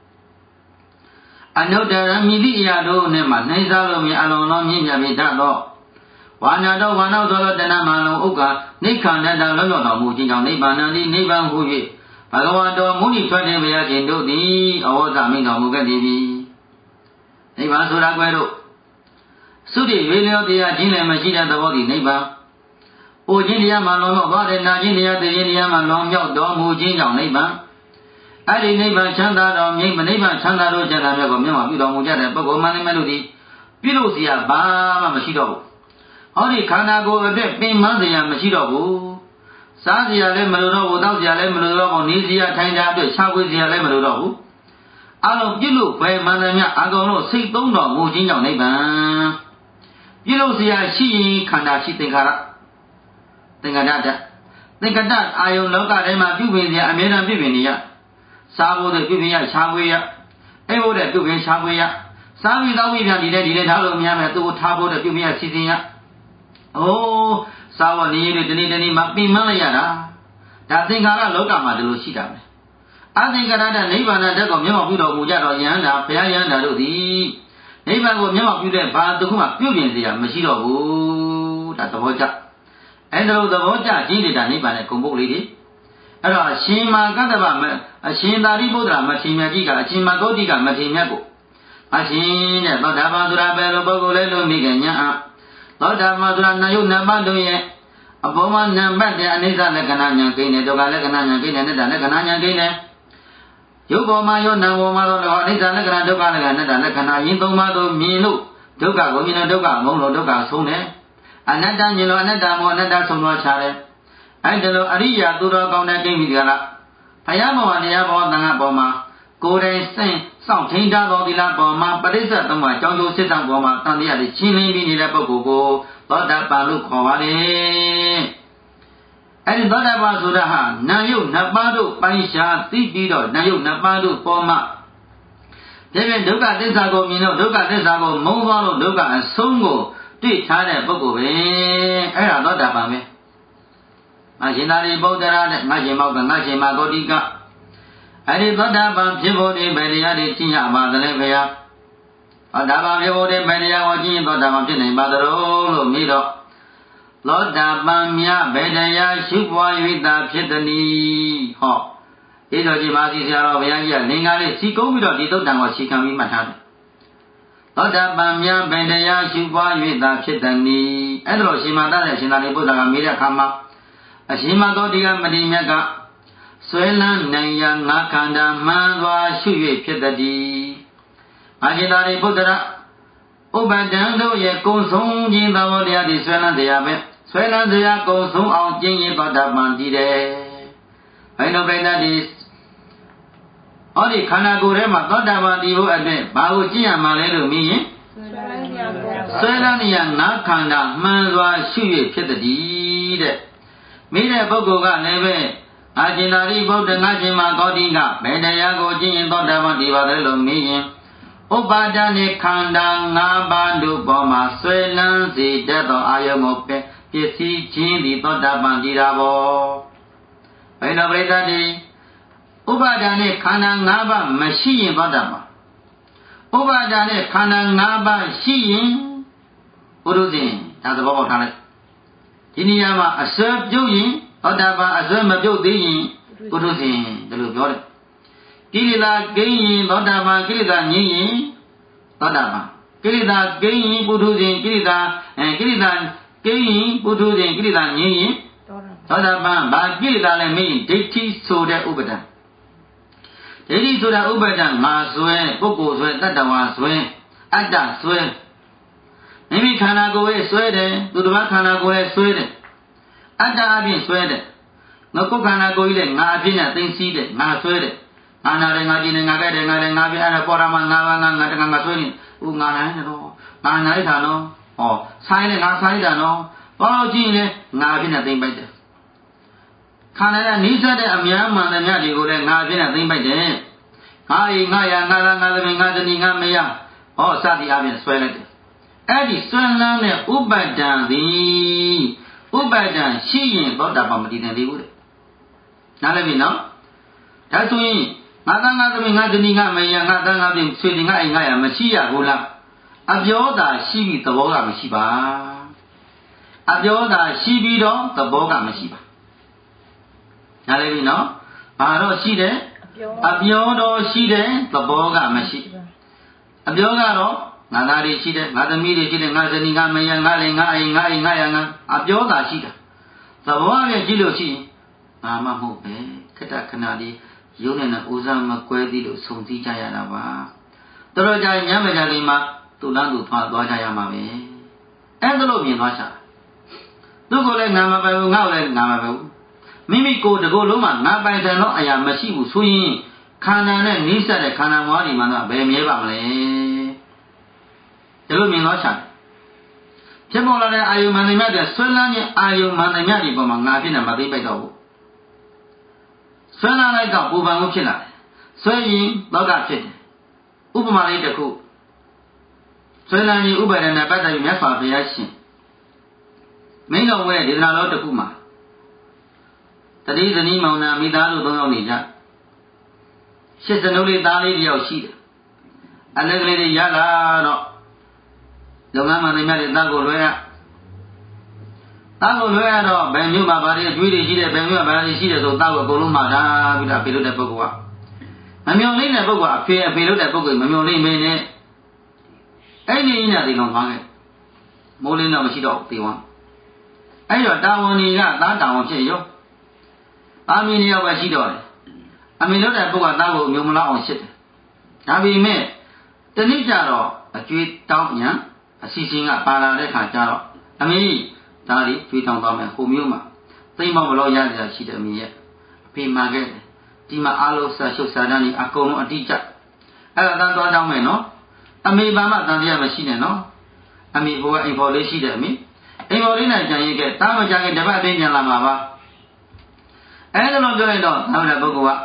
[SPEAKER 1] အနုတ္တရမိတိအရာတို့နှင့်မှနှိမ့်စားလို့မြင်အလုံးလုံးမြင့်မြတ်ပေထသောဝါနာတော်ဝါနောက်သောတဏ္ဍမလုံးဥက္ကနိခန္ဓတလုံးရောက်တော်မူခြင်းကြောင့်နိဗ္ဗာန်သည်နိဗ္ဗာန်ဟု၍ဘဂဝါတော်မုနိထွက်တဲ့ဘုရားရှင်တို့သည်အဝေါသမိန်တော်မူခဲ့သည်နိဗ္ဗာန်ဆိုတာကွယ်တို့သုတိဝေလျောတရားခြင်းလည်းမရှိတဲ့သဘောသည်နိဗ္ဗာန်။အိုခြင်းတရားမှလွန်မြောက်သွားတဲ့နာခြင်းတရားသိခြင်းတရားမှလွန်မြောက်တော်မူခြင်းကြောင့်နိဗ္ဗာန်။အဲ့ဒီနိဗ္ဗာန်ချမ်းသာတော်မြတ်နိဗ္ဗာန်ချမ်းသာတော်ကျမ်းသာမြတ်ကိုမျက်မှောက်ပြုတော်မူကြတဲ့ပုဂ္ဂိုလ်မှန်နေမဲ့လို့ဒီပြုလို့စရာဘာမှမရှိတော့ဘူး။ဟောဒီခန္ဓာကိုယ်အတွက်ပင်မစရာမရှိတော့ဘူး။စားစရာလည်းမလိုတော့ဘူးတောက်စရာလည်းမလိုတော့ဘူးနေစရာထိုင်တာအတွက်ရှားခွေစရာလည်းမလိုတော့ဘူး။အလုံးပြုလို့ဘယ်မှန်တယ်များအကုန်လုံးစိတ်သုံးတော်မူခြင်းကြောင့်နိဗ္ဗာန်ပြုလို့စရာရှိရင်ခန္ဓာရှိသင်္ခါရသင်္ကတ္တသင်္ကတ္တအာယုံလောကထဲမှာပြုပင်စရာအမြဲတမ်းပြုပင်နေရစားဖို့တဲ့ပြုပင်ရရှားခွေရအိပ်ဖို့တဲ့ပြုပင်ရှားခွေရစားပြီးတော့ပြီးပြန်ဒီတဲ့ထားလို့မရမယ်သူ့ကိုထားဖို့တဲ့ပြုပင်ရစီစဉ်ရအိုးစားဝနေရတဲ့တနေ့မှာပင်မလိုက်ရတာဒါသင်္ခါရလောကမှာဒီလိုရှိတာပဲအသင်္ခါရတဲ့နိဗ္ဗာန်တက်ကိုမျက်မှောက်ပြုတော်မူကြတော့ယဟန္တာဘုရားယဟန္တာတို့သည်နိဗ္ဗာန်ကိုမျက်မှောက်ပြုတဲ့ဘာတစ်ခုမှပြုပြင်စရာမရှိတော့ဘူးဒါသဘောကျအဲ့ဒါလိုသဘောကျခြင်းတွေဒါနိဗ္ဗာန်ရဲ့ဂုဏ်ပုဒ်လေးတွေအဲ့တော့အရှင်မာကတ္တဗအရှင်သာရိပုတ္တရာမထေရမြတ်ကြီးကအရှင်မဂௌတိကမထေရမြတ်ကိုအရှင်တဲ့သောတာပန်ဆိုတာပဲလို့ပုဂ္ဂိုလ်လေးလို့မိခင်ညာသောတာပန်ဆိုတာနာယုတ်နတ်ပတ်တို့ရဲ့အပေါ်မှာနံပါတ်တဲ့အနိစ္စလက္ခဏာညာကိန်းတယ်ဒုက္ခလက္ခဏာညာကိန်းတယ်အနတ္တလက္ခဏာညာကိန်းတယ်ရုပ်ပေါ်မှာရောနာမ်ပေါ်မှာတော့အနိစ္စလက္ခဏာဒုက္ခလက္ခဏာအနတ္တလက္ခဏာယင်းသုံးပါးတို့မြင်လို့ဒုက္ခကိုမြင်လို့ဒုက္ခမုန်းလို့ဒုက္ခဆုံးတယ်အနတ္တမြင်လို့အနတ္တမောအနတ္တဆုံးသွားချတယ်အဲ့ဒါလိုအရိယာသူတော်ကောင်းတဲ့ကိမိကလားဘုရားဘောမှာတရားဘောသံဃာဘောမှာကိုယ်တိုင်စင်စောင့်ထိန်ထားတော်ဒီလားဘောမှာပရိစ္ဆေသုံးပါးကြောင်းကျိုးစစ်ဆောင်ဘောမှာတန်တရားတွေချင်းလင်းပြီးနေတဲ့ပုဂ္ဂိုလ်ကိုသောတာပန်လို့ခေါ်ပါတယ်အဲ့ဒီသောတာပန်ဆိုတာဟာနာယုတ်နှစ်ပါးတို့ပိုင်းရှားသိပြီးတော့နာယုတ်နှစ်ပါးတို့ပေါ်မှာဒီပြင်ဒုက္ခသစ္စာကိုမြင်လို့ဒုက္ခသစ္စာကိုမုန်းသွားလို့ဒုက္ခအဆုံးကိုတွေ့ထားတဲ့ပုဂ္ဂိုလ်ပဲအဲ့ဒါသောတာပန်ပဲငါရှင်သာရိပုတ္တရာတဲ့ငါရှင်မောက်ကငါရှင်မဂေါတိကအဲ့ဒီသောတာပန်ဖြစ်ဖို့ဒီဘယ်တရားတွေကျင့်ရပါသလဲဗျာသောတာပန်ဖြစ်ဖို့ဒီဘယ်တရားကိုကျင့်ရင်သောတာပန်ဖြစ်နိုင်ပါသလဲလို့မေးတော့သောတာပန်မြတ်ဘယ်တရားရှုပွား၍သာဖြစ်သည်နည်းဟောဒီတော်ကြီးမာစီဆရာတော်ဘုရားကြီးကလင်္ကာလေးစီကုန်းပြီးတော့ဒီသုတ်တံကိုရှင်းခံပြီးမှတ်ထားတယ်သောတာပန်မြတ်ဘယ်တရားရှုပွား၍သာဖြစ်သည်နည်းအဲ့ဒါလို့ရှင်မသားတဲ့ရှင်သာရိပုတ္တရာကမေးတဲ့အခါမှာအရှင်မဂေါတိကမတိမြတ်ကဆွဲလန်းနိုင်ရာငါခန္ဓာမှန်စွာရှု၍ဖြစ်သည်အရှင်သာရိပုတ္တရာဥပဒံတို့ရဲ့ကုံဆုံးခြင်းသဘောတရားဒီဆွဲလန်းတရားပဲဆွဲလန်းတရားကုံဆုံးအောင်ကျင့်ရင်သောတာပန်တည်တယ်ဘယ်လိုပဲတည်းဟောဒီခန္ဓာကိုယ်ထဲမှာသောတာပန်တည်ဖို့အတွက်ဘာကိုကျင့်ရမှာလဲလို့မြင်ရင်ဆွဲလန်းနေရငါခန္ဓာမှန်စွာရှု၍ဖြစ်သည်တဲ့မိတဲ့ပုဂ္ဂိုလ်ကလည်းပဲအရှင်သာရိပုတ္တငါရှင်မဂေါတိကဘယ်တရားကိုကျင့်ရင်သောတာပန်တည်ပါလဲလို့မေးရင်ဥပါဒณะခန္ဓာ၅ပါးတို့ပေါ်မှာဆွဲလန်းစေတတ်သောအာယုံကိုပစ္စည်းချင်းသည်သောတာပန်တည်တာပေါ့ဘယ်လိုပြိတ္တိဥပါဒณะခန္ဓာ၅ပါးမရှိရင်သောတာပန်ဥပါဒณะခန္ဓာ၅ပါးရှိရင်ဘုရုဇဉ်ဒါသဘောပေါက်ထားလိုက်ဒီနေရာမှာအစွဲပြုတ်ရင်သောတာပန်အစွဲမပြုတ်သေးရင်ဘုရုဇဉ်ဒါလိုပြောတယ်ကိလေသာကိန်းရင်သောတာပန်ကိလေသာငြိမ်းရင်သောတာပန်ကိလေသာကိန်းရင်ပုထုဇဉ်ကိလေသာကိလေသာကိန်းရင်ပုထုဇဉ်ကိလေသာငြိမ်းရင်သောတာပန်ဘာကိလေသာလဲမင်းဒိဋ္ဌိဆိုတဲ့ဥပဒံဒိဋ္ဌိဆိုတာဥပဒံငါဆွဲပုဂ္ဂိုလ်ဆွဲတတ္တဝါဆွဲအတ္တဆွဲမိမိခန္ဓာကိုယ်ရဲ့ဆွဲတယ်သူတစ်ပါးခန္ဓာကိုယ်ရဲ့ဆွဲတယ်အတ္တအပြင်ဆွဲတယ်ငါကိုယ်ခန္ဓာကိုယ်ကြီးလည်းငါအပြင်နဲ့သိသိတယ်ငါဆွဲတယ်ငါနာတယ်ငါကြည့်တယ်ငါကြက်တယ်ငါလည်းငါပြအဲ့ဒါပေါ်တာမှငါပါငါတကငါဆွဲနေဦးငါနိုင်တယ်တော့ငါနိုင်တာနော်ဟောဆိုင်တယ်ငါဆိုင်တာနော် bao chi le ngà phiền là tinh bạch đấy khả năng là ní sát đấy amiam mà là nhá thì cô le ngà phiền là tinh bạch đấy ngà ya ngà la ngà la ngà ni ngà mày ya sát thì amiam xoay lại đấy ai đi xoay lan này ubadan đi ubadan xí yin bảo đảm mà đi đến đi u đấy nãy là vì nó đã thôi ngà ta ngà ni ngà mày ya ngà ta ngà thì xoay thì ngà ya mà xí ya cô la biểu达西比的包干没西吧？表达西比的包干没西吧？哪里边喏？到西的，表到西的包干没西？表达到俺那里西的，俺这米的西的，俺这里俺们呀，俺呀，表达西的，包边几六西，嘛冇呗，看那里有人呢，乌上么怪地都送地家呀了吧？到了家娘们家里嘛。都难都团多家呀嘛呗，俺这老民多少？如果来俺们白屋，俺来俺们白屋，明明过这个路嘛，俺白天了，哎呀，没西屋，所以看那那你说的看那瓦里嘛那白面吧么嘞，这老民多少？这不了嘞，阿有嘛那面的，虽然呢阿有嘛那面的不嘛，俺现在没得白到，虽然来讲不办不去了，所以老家去的，我不嘛来这口。虽然你500人呢，把它面发费也行，每个月的那老的不嘛，这里是你们呢，没打入都要你家，现在努力打理要细的，那个的也拉了，就俺们那边的打过来了，朋友嘛把这追的起来，朋友把这起来都打过公路马上，为了赔了点不够啊，没有零的不够啊，赔了点不够，没有零没呢。哎，你人家地方方的，没人那么知道地方。哎呀，大王你看，大王偏要，阿弥你要不知道的，阿弥老在不管大王有没拉往写的，阿弥没，等你家了，追当年，事情巴拉的看家了，阿弥家里追当到面后面嘛，对嘛不老爷子写的米，被骂个，地嘛阿罗萨修萨那里阿公阿弟家，哎呀，当多当面喏。အမေဘာမှတန်တရားမရှိနဲ့နော်အမေဘိုးကအိမ်ပေါ်လေးရှိတယ်အမေအိမ်ပေါ်လေးနဲ့ကြံရင်ကတားမကြခင်တပတ်အသိပြန်လာမှာပါအဲဒါလိုပြောလိုက်တော့သာဝရပုဂ္ဂိုလ်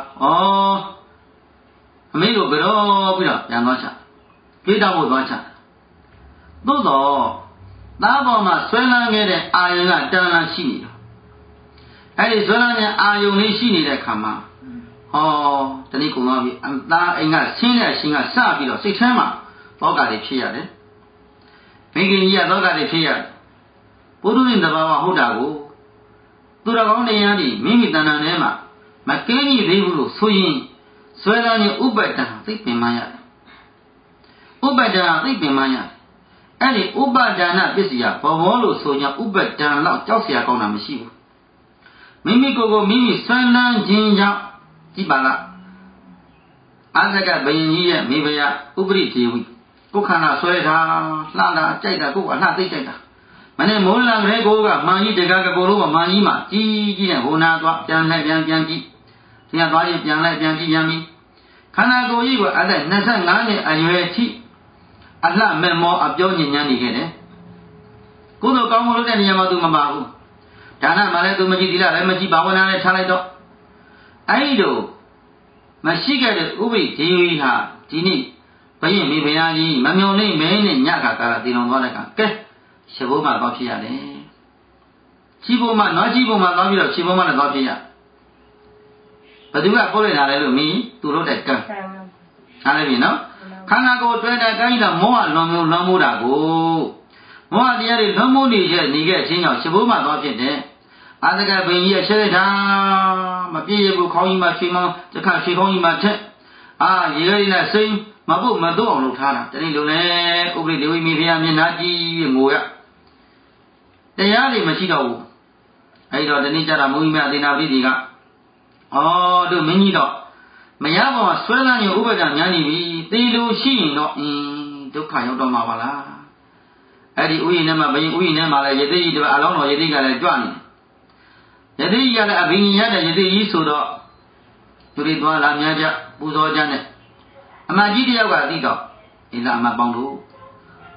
[SPEAKER 1] ကအမေကိုကြောပြီးတော့ပြန်သွားချပြေးတော့ဖို့သွားချသို့တော့သားပေါ်မှာဆွဲလန်းခဲ့တဲ့အာယုံကတန်လန်းရှိနေတော့အဲဒီဆွဲလန်းတဲ့အာယုံလေးရှိနေတဲ့ခါမှာတနည်းကုံသွားပြီသားအိမ်ကဆင်းတဲ့အရှင်ကစပြီးတော့စိတ်ထဲမှာသောကတွေဖြစ်ရတယ်မိခင်ကြီးကသောကတွေဖြစ်ရတယ်ပုထုဇဉ်တဘာဝဟုတ်တာကိုသူတော်ကောင်းတရားတွေမိမိတဏ္ဍာထဲမှာမကင်းကြီးသေးဘူးလို့ဆိုရင်ဆွဲလန်းခြင်းဥပ္ပတ္တသိပင်မှရတယ်ဥပ္ပတ္တသိပင်မှရတယ်အဲ့ဒီဥပ္ပဒါနပစ္စည်းဘဝလို့ဆိုကြဥပ္ပတ္တလောက်ကြောက်เสียကောင်းတာမရှိဘူးမိမိကိုယ်ကိုမိမိဆွဲလန်းခြင်းကြောင့်ကြည်ပါလားအာသကဘယင်ကြီးရဲ့မိဖုရားဥပရိဒေဝီကိုယ်ခန္ဓာဆွဲတာလှတာကြိုက်တာကိုယ်အလှသိကြိုက်တာမနေ့မိုးလာကလေးကိုကမှန်ကြီးတကားကကိုလုံးကမှန်ကြီးမှာကြီးနဲ့ဟိုနာသွားပြန်လိုက်ပြန်ကြည့်ဒီကသွားရင်ပြန်လိုက်ပြန်ကြည့်ပြန်ပြီခန္ဓာကိုယ်ကြီးကအသက်25နှစ်အရွယ်ထိအလှမဲ့မောအပြောညဉ့်ညမ်းနေခဲ့တယ်ကုသိုလ်ကောင်းမှုလုပ်တဲ့နေရာမှာသူမပါဘူးဒါနမှလည်းသူမကြည့်သီလလည်းမကြည့်ဘာဝနာလည်းထားလိုက်တော့အဲ့ဒီလိုမရှိခဲ့တဲ့ဥပိဒေဝီဟာဒီနေ့ဘယင်မိဖုရားကြီးမမျော်လင့်မဲနဲ့ညခါကာလတည်တော်သွားတဲ့ကကဲရှဘုံမှာသွားဖြစ်ရတယ်ခြိဘုံမှာနွားခြိဘုံမှာသွားပြီးတော့ခြိဘုံမှာလည်းသွားဖြစ်ရဘသူကပို့လိုက်တာလဲလို့မင်းသူတို့တဲ့ကံအားလည်းပြီနော်ခန္ဓာကိုယ်တွေ့တဲ့ကိုင်းတော့မောဟလွန်မိုးတာကိုမောဟတရားတွေလွန်မိုးနေခဲ့အချင်းကြောင့်ရှဘုံမှာသွားဖြစ်တယ်အာသကဘင်ကြီးရဲ့ရှဲတာမပြည့်ရဘူးခေါင်းကြီးမှာချွေမောင်းတစ်ခါချွေခေါင်းကြီးမှာထက်ရေခဲကြီးနဲ့စိမ့်မပုတ်မတော့အောင်လုပ်ထားတာတတိလိုလဲဥပရိဒေဝီမိဖုရားမျက်နှာကြည့်ငိုရတရားတွေမရှိတော့ဘူးအဲဒီတော့ဒီနေ့ကျတာမုံကြီးမအသေနာပရိဒီကတို့မင်းကြီးတော့မရပေါ်မှာဆွဲလန်းရင်ဥပဒံများနေပြီသေလို့ရှိရင်တော့ဒုက္ခရောက်တော့မှာပါလားအဲ့ဒီဥယျာဉ်ထဲမှာဘယင်ဥယျာဉ်ထဲမှာလည်းယသိကြီးအလောင်းတော်ယသိကလည်းကြွနေယသိကြီးကလည်းအဘိညာရတဲ့ယသိကြီးဆိုတော့သူတွေသွားလာများကြပူဇော်ကြနဲ့အမကြီးတယောက်ကသိတော့ဒီလားအမပေါင်းတို့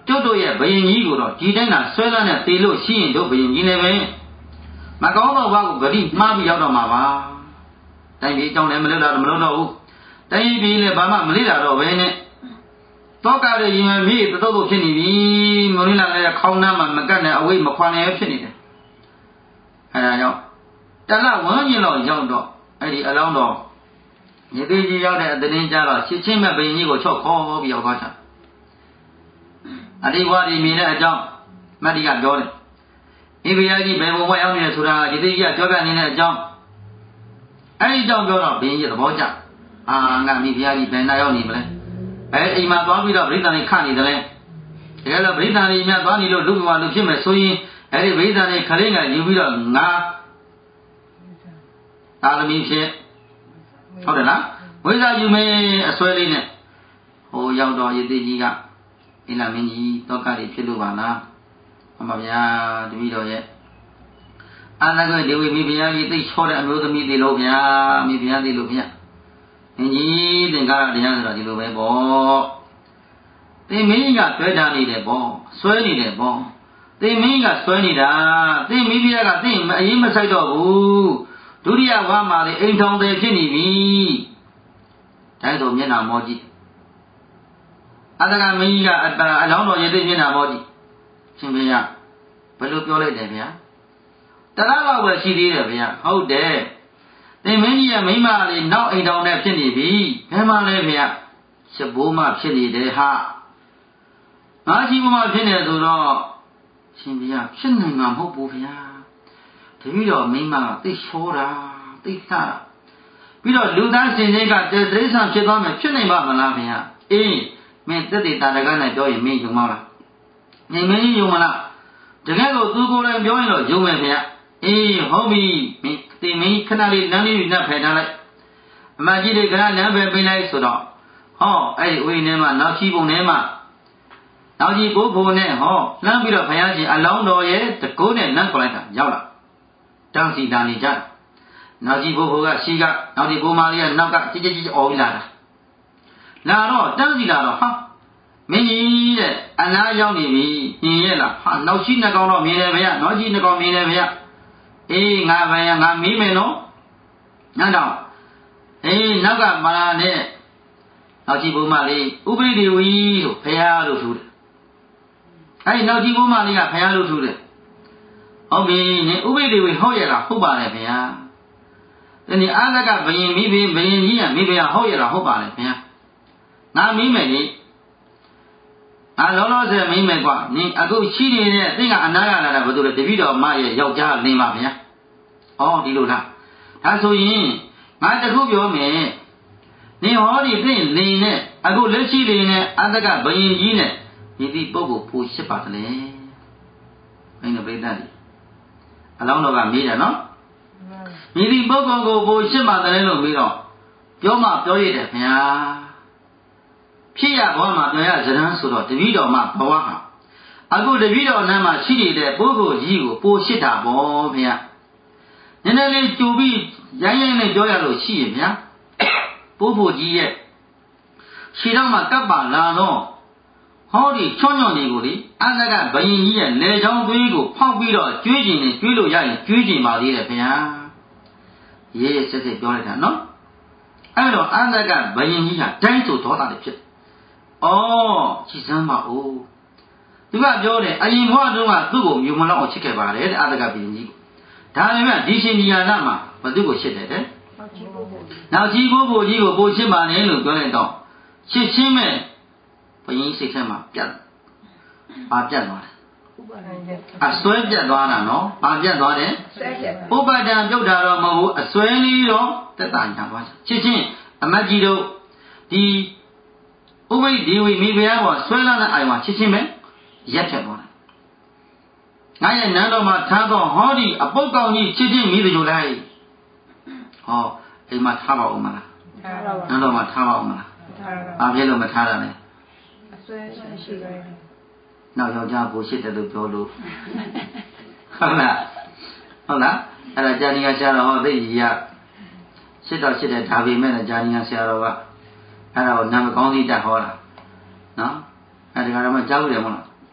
[SPEAKER 1] ကျုပ်တို့ရဲ့ဘယင်ကြီးကိုတော့ဒီတိုင်းသာဆွဲလန်းနဲ့တေလို့ရှိရင်တို့ဘယင်ကြီးလည်းပဲမကောင်းသောဘကိုဂတိမှားပြီးရောက်တော့မှာပါတိုင်းပြည်အကြောင်းလည်းမလုပ်တော့ဘူးတိုင်းပြည်လည်းဘာမှမလေ့လာတော့ဘဲနဲ့တောကရဲ့ရင်မမြေတုတ်တုတ်ဖြစ်နေပြီမုန်းလာလည်းခေါင်းနှမ်းမှာမကတ်နဲ့အဝိတ်မခွာနိုင်ဖြစ်နေတယ်အဲဒါကြောင့်တလဝန်းကျင်လောက်ရောက်တော့အဲ့ဒီအလောင်းတော်ရေသေးကြီးရောက်တဲ့အတင်းကြတော့ချစ်ချင်းမဲ့ဘယင်ကြီးကိုချော့ခေါ်ပြီးရောက်သွားချအဒီဝါဒီမြင်တဲ့အကြောင်းမတ္တိကပြောတယ်ဒီဘုရားကြီးဘယ်ဘဝရောက်နေလဲဆိုတာဒီသိကြီးကပြောပြနေတဲ့အကြောင်းအဲ့ဒီအကြောင်းပြောတော့ဘုရင်ကြီးသဘောကျငါမိဘုရားကြီးဘယ်နာရောက်နေမလဲအိမ်မှာသွားပြီးတော့ဗိဓာန်လေးခနေတယ်လေတကယ်လို့ဗိဓာန်လေးများသွားနေလို့လူ့ဘဝလူဖြစ်မယ်ဆိုရင်အဲ့ဒီဗိဓာန်လေးခလေးကယူပြီးတော့ငါသာသမီဖြစ်ဟုတ်တယ်လားဝိဇ္ဇာယူမယ်အစွဲလေးနဲ့ဟိုရောက်တော့ရေသေးကြီးကအိလာမင်းကြီးတောကတွေဖြစ်လို့ပါလားအမဗျာတပည့်တော်ရဲ့အာလကဒေဝီမိဖုရားကြီးသိချောတဲ့အမျိုးသမီးသေးလို့ဗျာမိဖုရားသေးလို့ဗျာမင်းကြီးသင်္ကာရတရားဆိုတော့ဒီလိုပဲပေါ့သင်မင်းကြီးကတွဲထားနေတယ်ပေါ့ဆွဲနေတယ်ပေါ့သင်မင်းကြီးကဆွဲနေတာသင်မိဖုရားကသင်အရင်မဆိုင်တော့ဘူးဒုတိယဝါမှာလေအိမ်ထောင်တယ်ဖြစ်နေပြီဒါဆိုမျက်နှာမောကြည့်အတကမင်းကြီးကအလောင်းတော်ရေသိမျက်နှာမောကြည့်ရှင်ဘုရားဘယ်လိုပြောလိုက်တယ်ဗျာတလားတော့ပဲရှိသေးတယ်ဗျာဟုတ်တယ်သင်မင်းကြီးရဲ့မိမလေးနောက်အိမ်တော်နဲ့ဖြစ်နေပြီဘယ်မှလဲဗျာရှဘိုးမဖြစ်နေတယ်ဟာငါရှိဘိုးမဖြစ်နေဆိုတော့ရှင်ဘုရားဖြစ်နိုင်မှာမဟုတ်ဘူးဗျာတပည့်တော်မိမကသိချောတာသိတာပြီးတော့လူသားစင်ချင်းကတေသရိษံဖြစ်သွားမယ်ဖြစ်နိုင်ပါမလားဗျာအေးမင်းတက်တဲ့တာရကနဲ့ပြောရင်မင်းယုံမလားမင်းယုံမလားတကယ်ကိုသူကိုယ်တိုင်ပြောရင်တော့ယုံမယ်ဗျာအေးဟုတ်ပြီမင်းတင်မင်းခဏလေးလမ်းလေးနဲ့ဖယ်ထားလိုက်အမကြီးလေးခဏလမ်းဖယ်ပေးလိုက်ဆိုတော့ဟောအဲ့ဒီဝိနည်းမှာနောက်ချီပုံထဲမှာနောက်ကြီးဘိုးဘိုနဲ့ဟောလှမ်းပြီးတော့ဘုရားရှင်အလောင်းတော်ရဲ့တကုတ်နဲ့လမ်းခေါ်လိုက်တာရောက်လာတန်းစီတန်နေကြနောက်ကြီးဘိုးဘိုကရှိကနောက်ဒီဘိုးမလေးကနောက်ကကြီးအော်လာတာလာတော့တန်းစီလာတော့ဟာမင်းကြီးတဲ့အနားရောက်နေပြီမြင်ရဲ့လားဟာနောက်ရှိနှကောင်တော့မြင်တယ်ဗျာနောက်ရှိနှကောင်မြင်တယ်ဗျာအေးငါဗျာငါမေးမယ်နော်နောက်တော့အေးနောက်ကမာလာနဲ့နောက်ရှိဘုံမလေးဥပိဒေဝီလို့ဖရာလို့ဆိုတယ်အဲ့နောက်ရှိဘုံမလေးကဖရာလို့ဆိုတယ်ဟုတ်ပြီနင်ဥပိဒေဝီဟုတ်ရဲ့လားဟုတ်ပါတယ်ဗျာဒီအာသကဘယင်မိဘကြီးကမိဘဟုတ်ရဲ့လားဟုတ်ပါတယ်ဗျာငါမေးမယ်လေလောလောဆယ်မိမ့်မယ်ကွာနင်အခုရှိနေတဲ့သင်ကအနာရလာတာဘယ်လိုလဲတပည့်တော်မရဲ့ယောက်ျားလင်းပါဗျာဩဒီလိုလားဒါဆိုရင်ငါတခုပြောမယ်နင်ဟောဒီသင်လင်းနဲ့အခုလက်ရှိလင်းနဲ့အတ္တကဘယင်ကြီးနဲ့ဒီဒီပုဂ္ဂိုလ်ပူရှစ်ပါတယ်လေမင်းတို့ပြိတ္တကြီးအလောင်းတော်ကမေးတယ်နော်ဒီဒီပုဂ္ဂိုလ်ကိုပူရှစ်ပါတယ်လို့ပြီးတော့ပြောမှပြောရတယ်ဗျာဖြစ်ရဘဝမှာပြောရဇရန်းဆိုတော့တပည့်တော်မှာဘဝဟာအခုတပည့်တော်နားမှာရှိနေတဲ့ပုဂ္ဂိုလ်ကြီးကိုပို့ရှိတာပေါ့ဗျာနည်းနည်းလေးကြိုပြီးရိုင်းနဲ့ပြောရလို့ရှိရင်ဗျာပုဂ္ဂိုလ်ကြီးရဲ့ခြေတော်မှာကပ်ပါလာတော့ဟောဒီချွန်းချွန်းတွေကိုလေအတ္တကဘယင်ကြီးရဲ့လေချောင်းသွေးကိုဖောက်ပြီးတော့ကျွေးကျင်နေကျွေးလို့ရရင်ကျွေးကျင်ပါသေးတယ်ဗျာရေးရစစ်စစ်ပြောလိုက်တာနော်အဲ့တော့အတ္တကဘယင်ကြီးဟာတိုင်းဆိုဒေါသတွေဖြစ်ကြည်စမ်းပါဦးသူကပြောတယ်အရင်ဘဝတုန်းကသူ့ကိုမြုံမလောက်အောင်ချစ်ခဲ့ပါတယ်တဲ့အတ္တကဘယင်ကြီးဒါပေမဲ့ဒီရှင်ကြီးယာနမှာဘသူ့ကိုချစ်တယ်တဲ့နောက်ကြီးဘိုးဘိုကြီးကိုပို့ချစ်ပါနဲ့လို့ပြောလိုက်တော့ချစ်ချင်းမဲ့ဘယင်စိတ်ထဲမှာပြတ်သွားတယ်အစွဲပြတ်သွားတာနော်ဘာပြတ်သွားတယ်ဥပါဒံပြုတ်တာတော့မဟုတ်ဘူးအစွဲလေးတော့တက်တာညာသွားချစ်ချင်းအမတ်ကြီးတို့ဒီဥပိ္ပဒေဝီမိဖုရားပေါ်ဆွဲလာတဲ့အိုင်မှာချစ်ချင်းပဲရက်ဖြတ်သွားတယ်ငါရဲ့နန်းတော်မှာထားတော့ဟောဒီအပုတ်ကောင်ကြီးချစ်ချင်းမိသူတို့လိုက်ဟောအိမ်မှာထားပါဦးမလားနန်းတော်မှာထားပါဦးမလားဘာဖြစ်လို့မထားတာလဲအစွဲရှိတယ်နောက်ယောက်ျားကိုရှိတယ်လို့ပြောလို့ဟုတ်လားအဲ့ဒါဂျာနီယာဆရာတော်ဟောသိကြီးရရှစ်တော့ရှစ်တယ်ဒါပေမဲ့ဂျာနီယာဆရာတော်ကအဲ့ဒါကိုနာမကောင်းစီတက်ဟောတာနော်အဲ့ဒီကတော့မကြောက်ရတယ်မဟုတ်လား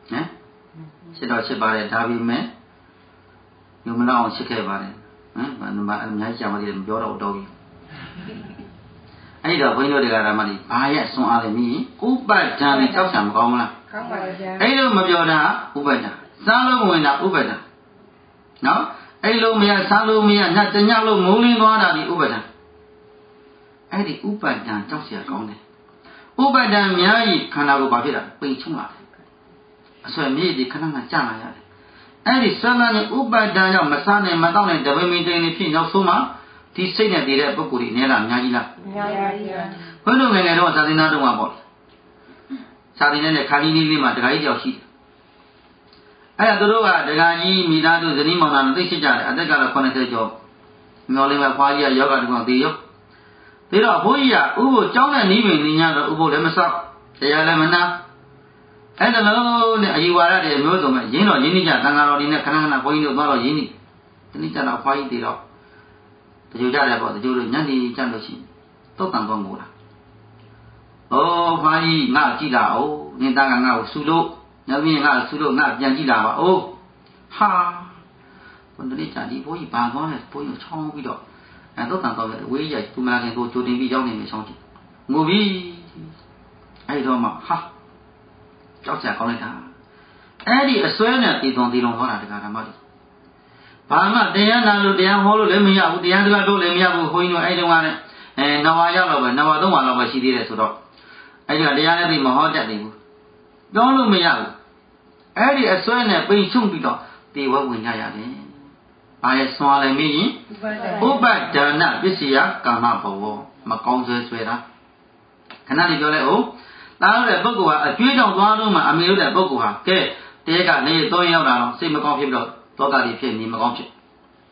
[SPEAKER 1] နော်ချစ်တော့ချစ်ပါတယ်ဒါပေမဲ့ညမလောက်အောင်ချစ်ခဲ့ပါတယ်နော်ဘာမှအများကြီးကြာမသေးမပြောတော့တော့ဘူးအဲ့တော့ဘုန်းကြီးတို့တရားဓမ္မတွေဘာရဲ့ဆွမ်းအားလဲမြည်ဥပဒ္ဒံနဲ့ကြောက်ဆံမကောင်းဘူးလားကောင်းပါဗျာအဲ့လိုမပြောတာဥပဒ္ဒံစားလို့ဝင်တာဥပဒ္ဒံနော်အဲ့လိုမရစားလို့မရညတညလို့မိုးလင်းသွားတာဒီဥပဒ္ဒံအဲ့ဒီဥပဒ္ဒံကြောက်เสียကောင်းတယ်ဥပဒ္ဒံများကြီးခန္ဓာကိုယ်ဘာဖြစ်တာပိန်ချုံလာတယ်အဆွဲမြေဒီခဏခဏကြာလာရတယ်အဲ့ဒီဆွမ်းလာတဲ့ဥပဒ္ဒံကြောင့်မစားနဲ့မတော့နဲ့တပိမိန်တိန်နေဖြစ်ရောက်ဆုံးမှဒီစိတ်နဲ့တည်တဲ့ပုဂ္ဂိုလ်တွေနဲလားအများကြီးလားအများကြီးပါဘုန်းတော်ငယ်ငယ်တော့သာသနာတော်မှာပေါ့စာသင်တဲ့ခါလေးလေးမှာတခါကြီးကြောက်ရှိတယ်အဲ့ဒါသူတို့ကဒကာကြီးမိသားစုဇနီးမောင်နှံသိရှိကြတယ်အသက်ကတော့80ကျော်မျောလေးမှာဖွားကြီးကယောဂတကောင်တည်ရောပြီးတော့ဘိုးကြီးကဥဖို့ကြောင်းတဲ့နီးပင်နေညတော့ဥဖို့လည်းမဆောက်တရားလည်းမနာအဲ့ဒါလုံးနဲ့အယူဝါဒတွေမျိုးစုံပဲရင်းတော့ရင်းနေကြတန်ဃာတော်တွေနဲ့ခဏခဏဘုန်းကြီးတို့သွားတော့ရင်းနေတနည်းကြတော့ဖွားကြီးတည်တော့တကြိုကြတယ်ပေါ့တကြိုလို့ညနေကြလို့ရှိရင်တုတ်တန်ကောင်းကိုလားဩဖွားကြီးငါကြည့်လာအောင်နင်သားကငါ့ကိုဆူလို့ညမင်းငါဆူလို့ငါပြန်ကြည့်လာပါအိုးဟာဘုန်းတော်ကြာဒီဘိုးကြီးဘာသွားလဲဘိုးကြီးချောင်းပြီးတော့အဲတော့တန်တော့ဝေးရိုက်သူမလာခင်ကိုကြိုတင်ပြီးရောက်နေမယ်ချောင်းကြည့်ငိုပြီးအဲ့တော့မှဟာကြောက်ကြကောင်းလိုက်တာအဲ့ဒီအစွဲနဲ့တည်တော်သွားတာတရားဓမ္မတွေဘာမှတရားနာလို့တရားဟောလို့လည်းမရဘူးတရားစကားပြောလည်းမရဘူးခွန်ကြီးတို့အဲ့တုန်းကလည်းနဝါရောက်တော့ပဲနဝါ3ဝါလောက်ပဲရှိသေးတယ်ဆိုတော့အဲ့ဒီကတရားနဲ့သိမဟောတတ်သေးဘူးပြောလို့မရဘူးအဲ့ဒီအစွဲနဲ့ပိန်ချုံပြီးတော့တေဝဝင်ကြရတယ်။ဘာရဲ့ဆွမ်းလဲမင်းရင်ဥပဒ္ဒနာပစ္စယကာမဘဝမကောင်းဆွဲတာခဏလေးပြောလိုက်အောင်သားတို့တဲ့ပုဂ္ဂိုလ်ဟာအကျွေးတောင်သွားလို့မှအမေတို့တဲ့ပုဂ္ဂိုလ်ဟာကဲတဲကနေ3ရောက်တာတော့စိတ်မကောင်းဖြစ်ပြီးတော့တောကတွေဖြစ်နေမကောင်းဖြစ်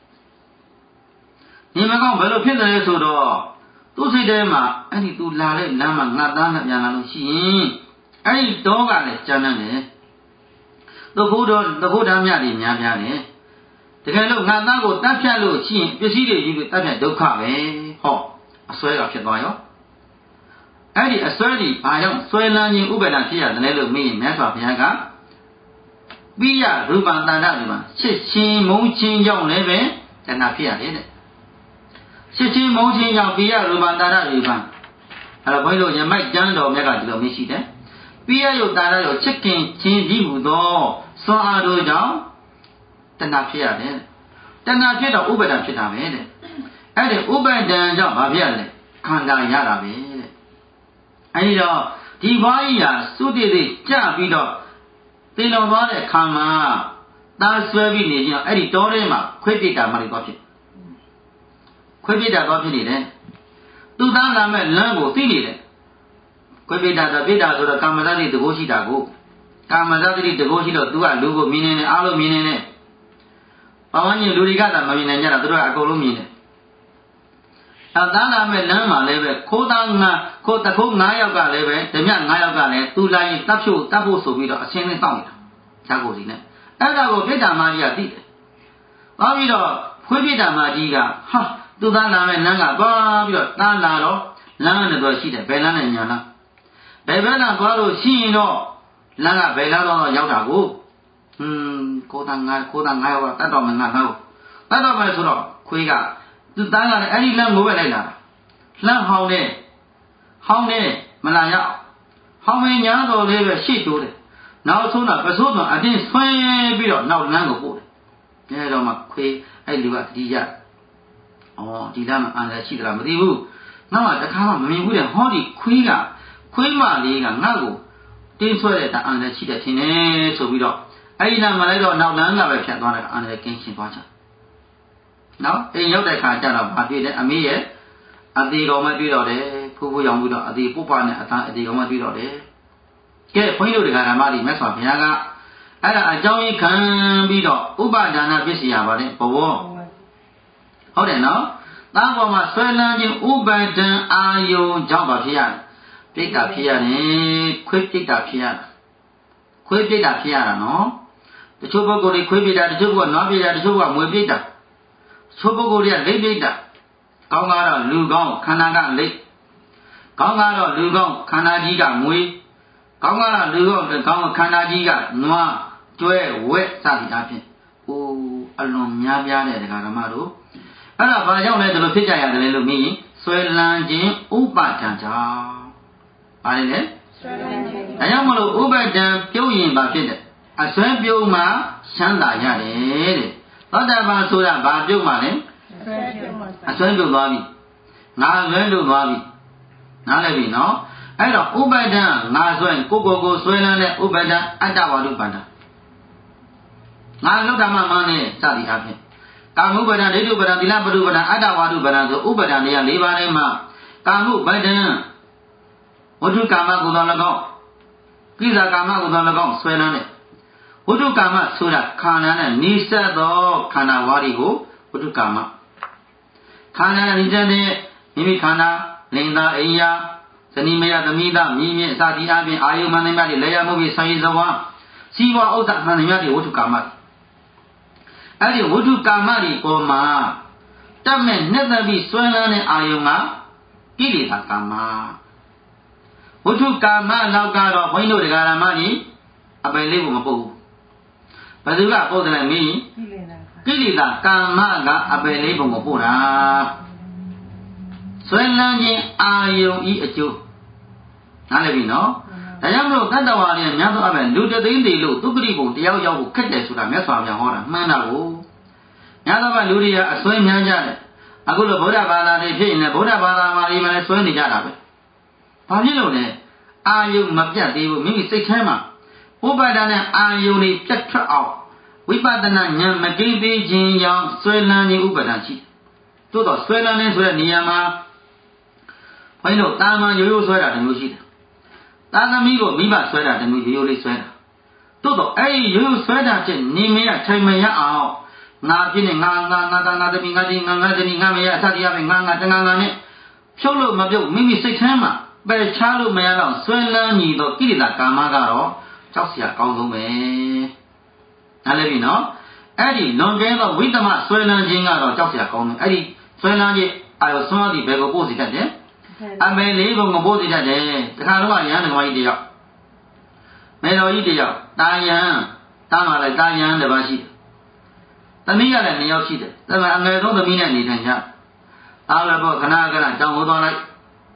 [SPEAKER 1] နေမကောင်းဘယ်လိုဖြစ်တယ်ဆိုတော့သူ့စိတ်ထဲမှာအဲ့ဒီသူလာတဲ့လမ်းမှာငါသားနဲ့ပြန်လာလို့ရှိရင်အဲ့ဒီတောကလည်းကျမ်းတယ်တခုဓာမြတွေများပြားတယ်တကယ်လို့ငါသားကိုတတ်ဖြတ်လို့ရှိရင်ပစ္စည်းတွေယူပြီးတတ်ဖြတ်ဒုက္ခပဲဟောအစွဲကဖြစ်သွားရောအဲ့ဒီအစွဲဒီဘာကြောင့်စွဲလန်းခြင်းဥပဒံဖြစ်ရတယ်လို့မေးရင်မြတ်စွာဘုရားကပိယရူပံတဏ္ဍဒီမှာချစ်ချင်းမုန်းချင်းကြောင့်လည်းပဲတဏှာဖြစ်ရတယ်တဲ့ချစ်ချင်းမုန်းချင်းကြောင့်ပိယရူပံတဏ္ဍဒီမှာအဲ့တော့ဘုန်းကြီးတို့ရမိုက်ကျမ်းတော်မြတ်ကဒီလိုမရှိတယ်ပိယယုတ်တဏ္ဍရောချစ်ခင်ချင်းကြီးဟူသောစွမ်းအားတို့ကြောင့်တဏှာဖြစ်ရတယ်တဏှာဖြစ်တော့ဥပဒံဖြစ်တာပဲတဲ့အဲ့ဒီဥပဒံကြောင့်ဘာဖြစ်ရလဲခန္ဓာရတာပဲတဲ့အဲဒီတော့ဒီဘွားကြီးဟာသုတိတိကြပြီးတော့တေလောင်သွားတဲ့ခံမှာသားဆွဲပြီးနေခြင်းအဲ့ဒီတောထဲမှာခွေးပြိတ္တာမှလည်းသွားဖြစ်ခွေးပြိတ္တာသွားဖြစ်နေတယ်သူသားလာမဲ့လမ်းကိုသိနေတယ်ခွေးပြိတ္တာဆိုပြိတ္တာဆိုတော့ကာမဇ္ဇတိတကိုးရှိတာကိုကာမဇ္ဇတိတကိုးရှိတော့သူကလူကိုမြင်နေတယ်အားလုံးမြင်နေတယ်ပဝန်းကျင်လူတွေကသာမမြင်နိုင်ကြတာသူတို့ကအကုန်လုံးမြင်တယ်အသားလာမဲ့လမ်းမှာလည်းပဲခိုးသားငါခိုးတခိုး9ယောက်ကလည်းပဲဓမြ9ယောက်ကလည်းသူလာရင်တတ်ဖို့ဆိုပြီးတော့အချင်းချင်းတောင်းနေတာဇာကိုစီနဲ့အဲ့ဒါကိုပြိတ္တာမကြီးကသိတယ်။သွားပြီးတော့ခွေးပြိတ္တာမကြီးကဟာသူသားလာမဲ့လမ်းကသွားပြီးတော့သားလာတော့လမ်းနဲ့တော့ရှိတယ်ဘယ်လမ်းနဲ့ညာလားဘယ်ဘက်နဲ့သွားလို့ရှိရင်တော့လမ်းကဘယ်လမ်းတော့ရောက်တာကိုကိုသား9ယောက်ကတတ်တော့မှငါတော့တတ်တော့မှဆိုတော့ခွေးကသူသားကလည်းအဲ့ဒီလမ်းကိုပဲလိုက်လာလှမ်းဟောင်းနေမလာရဟောင်းမင်းညာတော်လေးပဲရှေ့တိုးတယ်နောက်ဆုံးတော့ပစိုးတော်အတင်းဆွဲပြီးတော့နောက်လမ်းကိုပို့တယ်အဲတော့မှခွေးအဲ့လူကတတိယဒီလမ်းမှာအန္တရာယ်ရှိသလားမသိဘူးနောက်ကတခါမှမမြင်ဘူးတဲ့ဟောဒီခွေးမလေးကငါ့ကိုတင်းဆွဲတဲ့တအန္တရာယ်ရှိတယ်ထင်တယ်ဆိုပြီးတော့အဲ့ဒီလမ်းမှာလိုက်တော့နောက်လမ်းကပဲဖြတ်သွားတယ်အန္တရာယ်ကင်းရှင်းသွားချင်နော်အိမ်ရောက်တဲ့ခါကျတော့ဗာတွေ့တယ်အမေရဲ့အသေးကောင်မတွေ့တော့တယ်ဖူးဖူးရောင်ပြီးတော့အသေးပုပ္ပနဲ့အသေးကောင်မတွေ့တော့တယ်ကဲခွင်းတို့ဒကာဓမ္မတွေမြတ်စွာဘုရားကအဲ့ဒါအကြောင်းကြီးခံပြီးတော့ဥပါဒနာပစ္စည်းရပါတယ်ဘဝဟုတ်တယ်နော်သားပေါ်မှာဆွဲလန်းခြင်းဥပါဒံအာယုံကြောင့်ပါဖြစ်ရတယ်ပြိတ္တာဖြစ်ရတယ်ခွေးပြိတ္တာဖြစ်ရတာနော်တချို့ပုဂ္ဂိုလ်တွေခွေးပြိတ္တာတချို့ကနွားပြိတ္တာတချို့ကမွေပြိတ္တာချိုးပုဂ္ဂိုလ်တွေကလိပ်ပြိတ္တာကောင်းကတော့လူကောင်းခန္ဓာကလိပ်ကောင်းကတော့လူကောင်းခန္ဓာကြီးကမွေကောင်းကလာလူကောကောင်းခန္ဓာကြီးကနွားကျွဲဝက်စသည်အဖြစ်အိုးအလွန်များပြားတဲ့ဒကာဓမ္မတို့အဲ့ဒါဘာကြောင့်လဲဒီလိုဖြစ်ကြရတယ်လို့မြင်ဆွဲလန်းခြင်းဥပါဒံကြောင့်ဘာလဲလဲဆွဲလန်းခြင်းဒါကြောင့်မလို့ဥပါဒံပြုတ်ရင်ဘာဖြစ်တယ်အစွဲပြုတ်မှချမ်းသာရတယ်တဲ့သောတာပန်ဆိုတာဘာပြုတ်မှလဲအစွဲပြုတ်သွားပြီငါစွဲပြုတ်သွားပြီနားလည်ပြီနော်အဲ့တော့ဥပါဒံငါစွဲကိုဆွဲလန်းတဲ့ဥပါဒံအတ္တဝါဒုပန္နငါလုဒ္ဓမမန်းနဲ့စသည်အဖြစ်ကာမုပဒံဒိဋ္ဌုပဒံသီလပတုပဒံအတ္တဝါဒုပဒံဆိုဥပဒံတွေက၄ပါးထဲမှာကာမုပဒံဝဋ္ထုကာမကုသိုလ်၎င်းကိစ္စကာမကုသိုလ်၎င်းဆွဲလန်းတဲ့ဝဋ္ထုကာမဆိုတာခန္ဓာနဲ့နိစ္စသောခန္ဓာဝါးတွေကိုဝဋ္ထုကာမခန္ဓာနဲ့နိစ္စတဲ့မိမိခန္ဓာလင်္သာအိယာဇနီးမယသမီးသားမိမြင့်အစသည်အပြင်အာယုမန္တမြတ်တွေလေယာမှုပြီးဆိုင်ဇဝါစီဝါဥဒ္ဒမှန်မြတ်တွေဝဋ္ထုကာမအဲ့ဒီဝဋ္ထုကာမတွေပေါ်မှာတတ်မဲ့နှစ်သက်ပြီးဆွဲလန်းတဲ့အာယုံကကိလေသာကာမဝဋ္ထုကာမနောက်ကတော့ဘုန်းကြီးတို့တရားဓမ္မကြီးအပယ်လေးကိုမပုတ်ဘူးဘယ်သူကပုတ်တယ်လဲမင်းကိလေသာကာမကအပယ်လေးပုံကိုပို့တာဆွဲလန်းခြင်းအာယုံဤအကျိုးနားလည်ပြီနော်ဒါကြောင့်မလို့တတ္တဝါတွေများသောအားဖြင့်လူတသိန်းတည်းလို့သုခတိဘုံတယောက်ရောက်ဖို့ခက်တယ်ဆိုတာမြတ်စွာဘုရားဟောတာမှန်တာကိုများသောအားလူတွေကအစွဲများကြတယ်အခုလိုဗုဒ္ဓဘာသာတွေဖြစ်ရင်လည်းဗုဒ္ဓဘာသာမှာဒီမှာလည်းစွဲနေကြတာပဲဘာဖြစ်လို့လဲအာယုံမပြတ်သေးဘူးမိမိစိတ်ထဲမှာဥပါဒဏ်နဲ့အာယုံတွေပြတ်ထွက်အောင်ဝိပဿနာဉာဏ်မကိသေးခြင်းကြောင့်ဆွဲလန်းခြင်းဥပါဒဏ်ရှိသို့တော့ဆွဲလန်းခြင်းဆိုတဲ့နေရာမှာဘုန်းကြီးတို့တာမန်ရိုးရိုးဆွဲတာတမျိုးရှိတယ်သာသမီကိုမိဘဆွဲတာတမျိုးရိုးရိုးလေးဆွဲတာသို့တော့အဲ့ဒီရိုးရိုးဆွဲတာချက်နေမရထိုင်မရအောင်ငါပြင်းနေငါသမီးငါဒီငါဇနီးငါမရအစတရားပဲငါတငါနဲ့ဖြုတ်လို့မပြုတ်မိမိစိတ်ထဲမှာပယ်ချလို့မရတော့ဆွဲလန်းညီတော့ကိလေသာကာမကတော့ကြောက်စရာကောင်းဆုံးပဲနားလည်ပြီနော်အဲ့ဒီလွန်ကဲသောဝိတ္တမဆွဲလန်းခြင်းကတော့ကြောက်စရာကောင်းတယ်အဲ့ဒီဆွဲလန်းခြင်းအာရုံဆွမ်းသည်ဘယ်ကိုပို့စီတတ်တယ်အမေလေးဘုံကိုပို့စီတတ်တယ်တခါတော့ရဟန်းဓမ္မကြီးတယောက်မေတော်ကြီးတယောက်တာယံတားမှလည်းတာယံတစ်ပါးရှိတယ်သမီးကလည်း2ယောက်ရှိတယ်ဒါပေမဲ့အငယ်ဆုံးသမီးနဲ့နေထိုင်ကြအားလည်းပေါ့ခဏတောင်းဟိုသွားလိုက်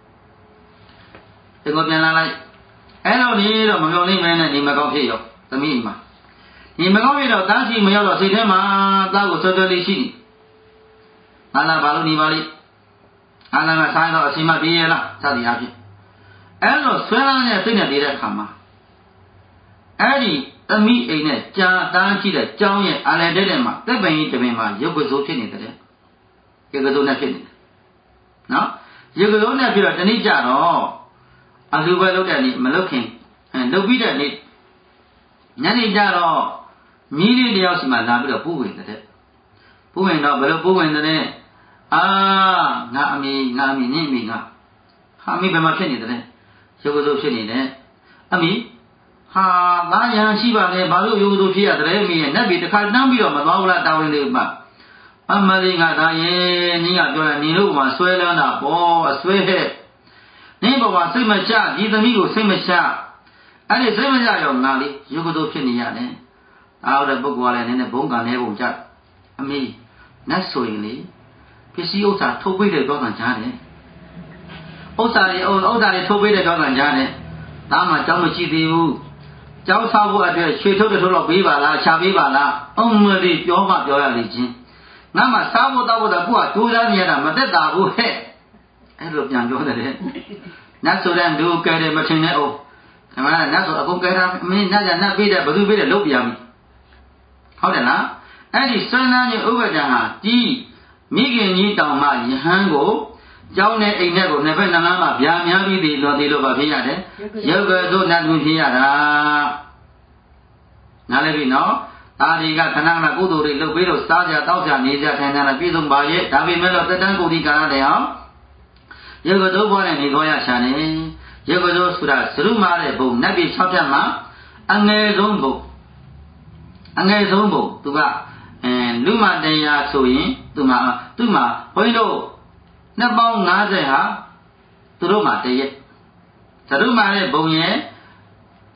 [SPEAKER 1] ဒီကိုပြန်လာလိုက်အဲ့လိုနေတော့မပြောနိုင်မဲနဲ့ဒီမကောက်ဖြစ်ရောသမီးမှာဒီမကောက်ဖြစ်တော့တားရှိမရောက်တော့စိတ်ထဲမှာတားကိုဆွဲဆွဲလေးရှိနေဟာလာဘာလို့နေပါလိဟာလာကဆိုင်တော့အချိန်မှပြေးရလားစသည်အဖြစ်အဲ့လိုဆွဲလန်းတဲ့စိတ်နဲ့နေတဲ့အခါမှာအဲ့ဒီသမီးအိမ်နဲ့ကြာတန်းကြည့်တဲ့ကျောင်းရဲ့အာလယ်တဲ့မှာတက်ပင်ကြီးတပင်မှာရုပ်ကစိုးဖြစ်နေတယ်ရုပ်ကစိုးနဲ့ဖြစ်နေတယ်နော်ရုပ်ကစိုးနဲ့ဖြစ်တော့တနည်းကြတော့အလူပဲလုပ်တဲ့နေ့မလုပ်ခင်လုပ်ပြီးတဲ့နေ့ညနေကြတော့မြီးလေးတယောက်စီမှာလာပြီးတော့ပူဝင်တဲ့ပူဝင်တော့ဘယ်လိုပူဝင်တဲ့အာငါအမေနင့်အမေငါဟာမိဘယ်မှာဖြစ်နေတယ်ရုပ်ကစိုးဖြစ်နေတယ်အမေဟာသားရန်ရှိပါလေဘာလို့ရိုးရိုးဖြစ်ရတယ်အမေရဲ့နတ်ပြည်တစ်ခါတန်းပြီးတော့မသွားဘူးလားတာဝန်လေးမှာအမလေးငါသားရဲ့နင်းကပြောတယ်နင်တို့ကမှဆွဲလန်းတာပေါ့အဆွဲဟဲ့နင်းဘောကစိတ်မချဒီသမီးကိုစိတ်မချအဲ့ဒီစိတ်မချရောငါလေးရုပ်ကစိုးဖြစ်နေရတယ်အားတဲ့ပုဂ္ဂိုလ်ကလည်းနည်းနည်းဘုံကံလဲပုံကြအမေနတ်ဆိုရင်လေပစ္စည်းဥစ္စာထုတ်ပေးတဲ့ကြောင်းကြားတယ်ဥစ္စာတွေထုတ်ပေးတဲ့ကြောင်းကြားတယ်ဒါမှကြောင်းမကြည့်သေးဘူးကျောင်းဆောက်ဖို့အတွက်ရွှေထုတ်တစ်ထုတ်တော့ပေးပါလားချပေးပါလားအုံမလေးပြောမှပြောရလိမ့်ချင်းငါမှစားဖို့တောက်ဖို့တော့ကိုကကြိုးစားနေရတာမသက်သာဘူးဟဲ့အဲ့လိုပြန်ပြောတယ်နတ်ဆိုတဲ့လူကဲတယ်မထင်နဲ့အောင်ခမရနတ်ဆိုအကုန်ကဲတာမင်းနတ်ကနတ်ပေးတယ်ဘသူပေးတယ်လုပ်ပြရပြီဟုတ်တယ်လားအဲ့ဒီဆွမ်းနာခြင်းဥပဒံဟာကြီးမိခင်ကြီးတောင်မှယဟန်ကိုကျောင်းနဲ့အိမ်နဲ့ကိုနှစ်ဖက်နှလားမှာဗျာများပြီးသေးလို့ပါဖြစ်ရတယ်ရုပ်ကစိုးနတ်သူဖြစ်ရတာနားလည်ပြီနော်ဒါတွေကခဏခဏကုသိုလ်တွေလုပ်ပြီးတော့စားကြတောက်ကြနေကြထိုင်ကြတာပြည့်စုံပါရဲ့ဒါပေမဲ့လို့တက်တန်းကိုဒီကာလတည်းအောင်ရုပ်ကစိုးဘောနဲ့နေသွားရရှာနေရုပ်ကစိုးဆိုတာသရုမာတဲ့ဘုံနတ်ပြည်6ဖြတ်မှာအငယ်ဆုံးဘုံသူကလူမတရားဆိုရင်သူမှာဘုန်းကြီးတို့နှစ်ပေါင်း90ဟာသူတို့မှာတရက်သရုမာတဲ့ဘုံရဲ့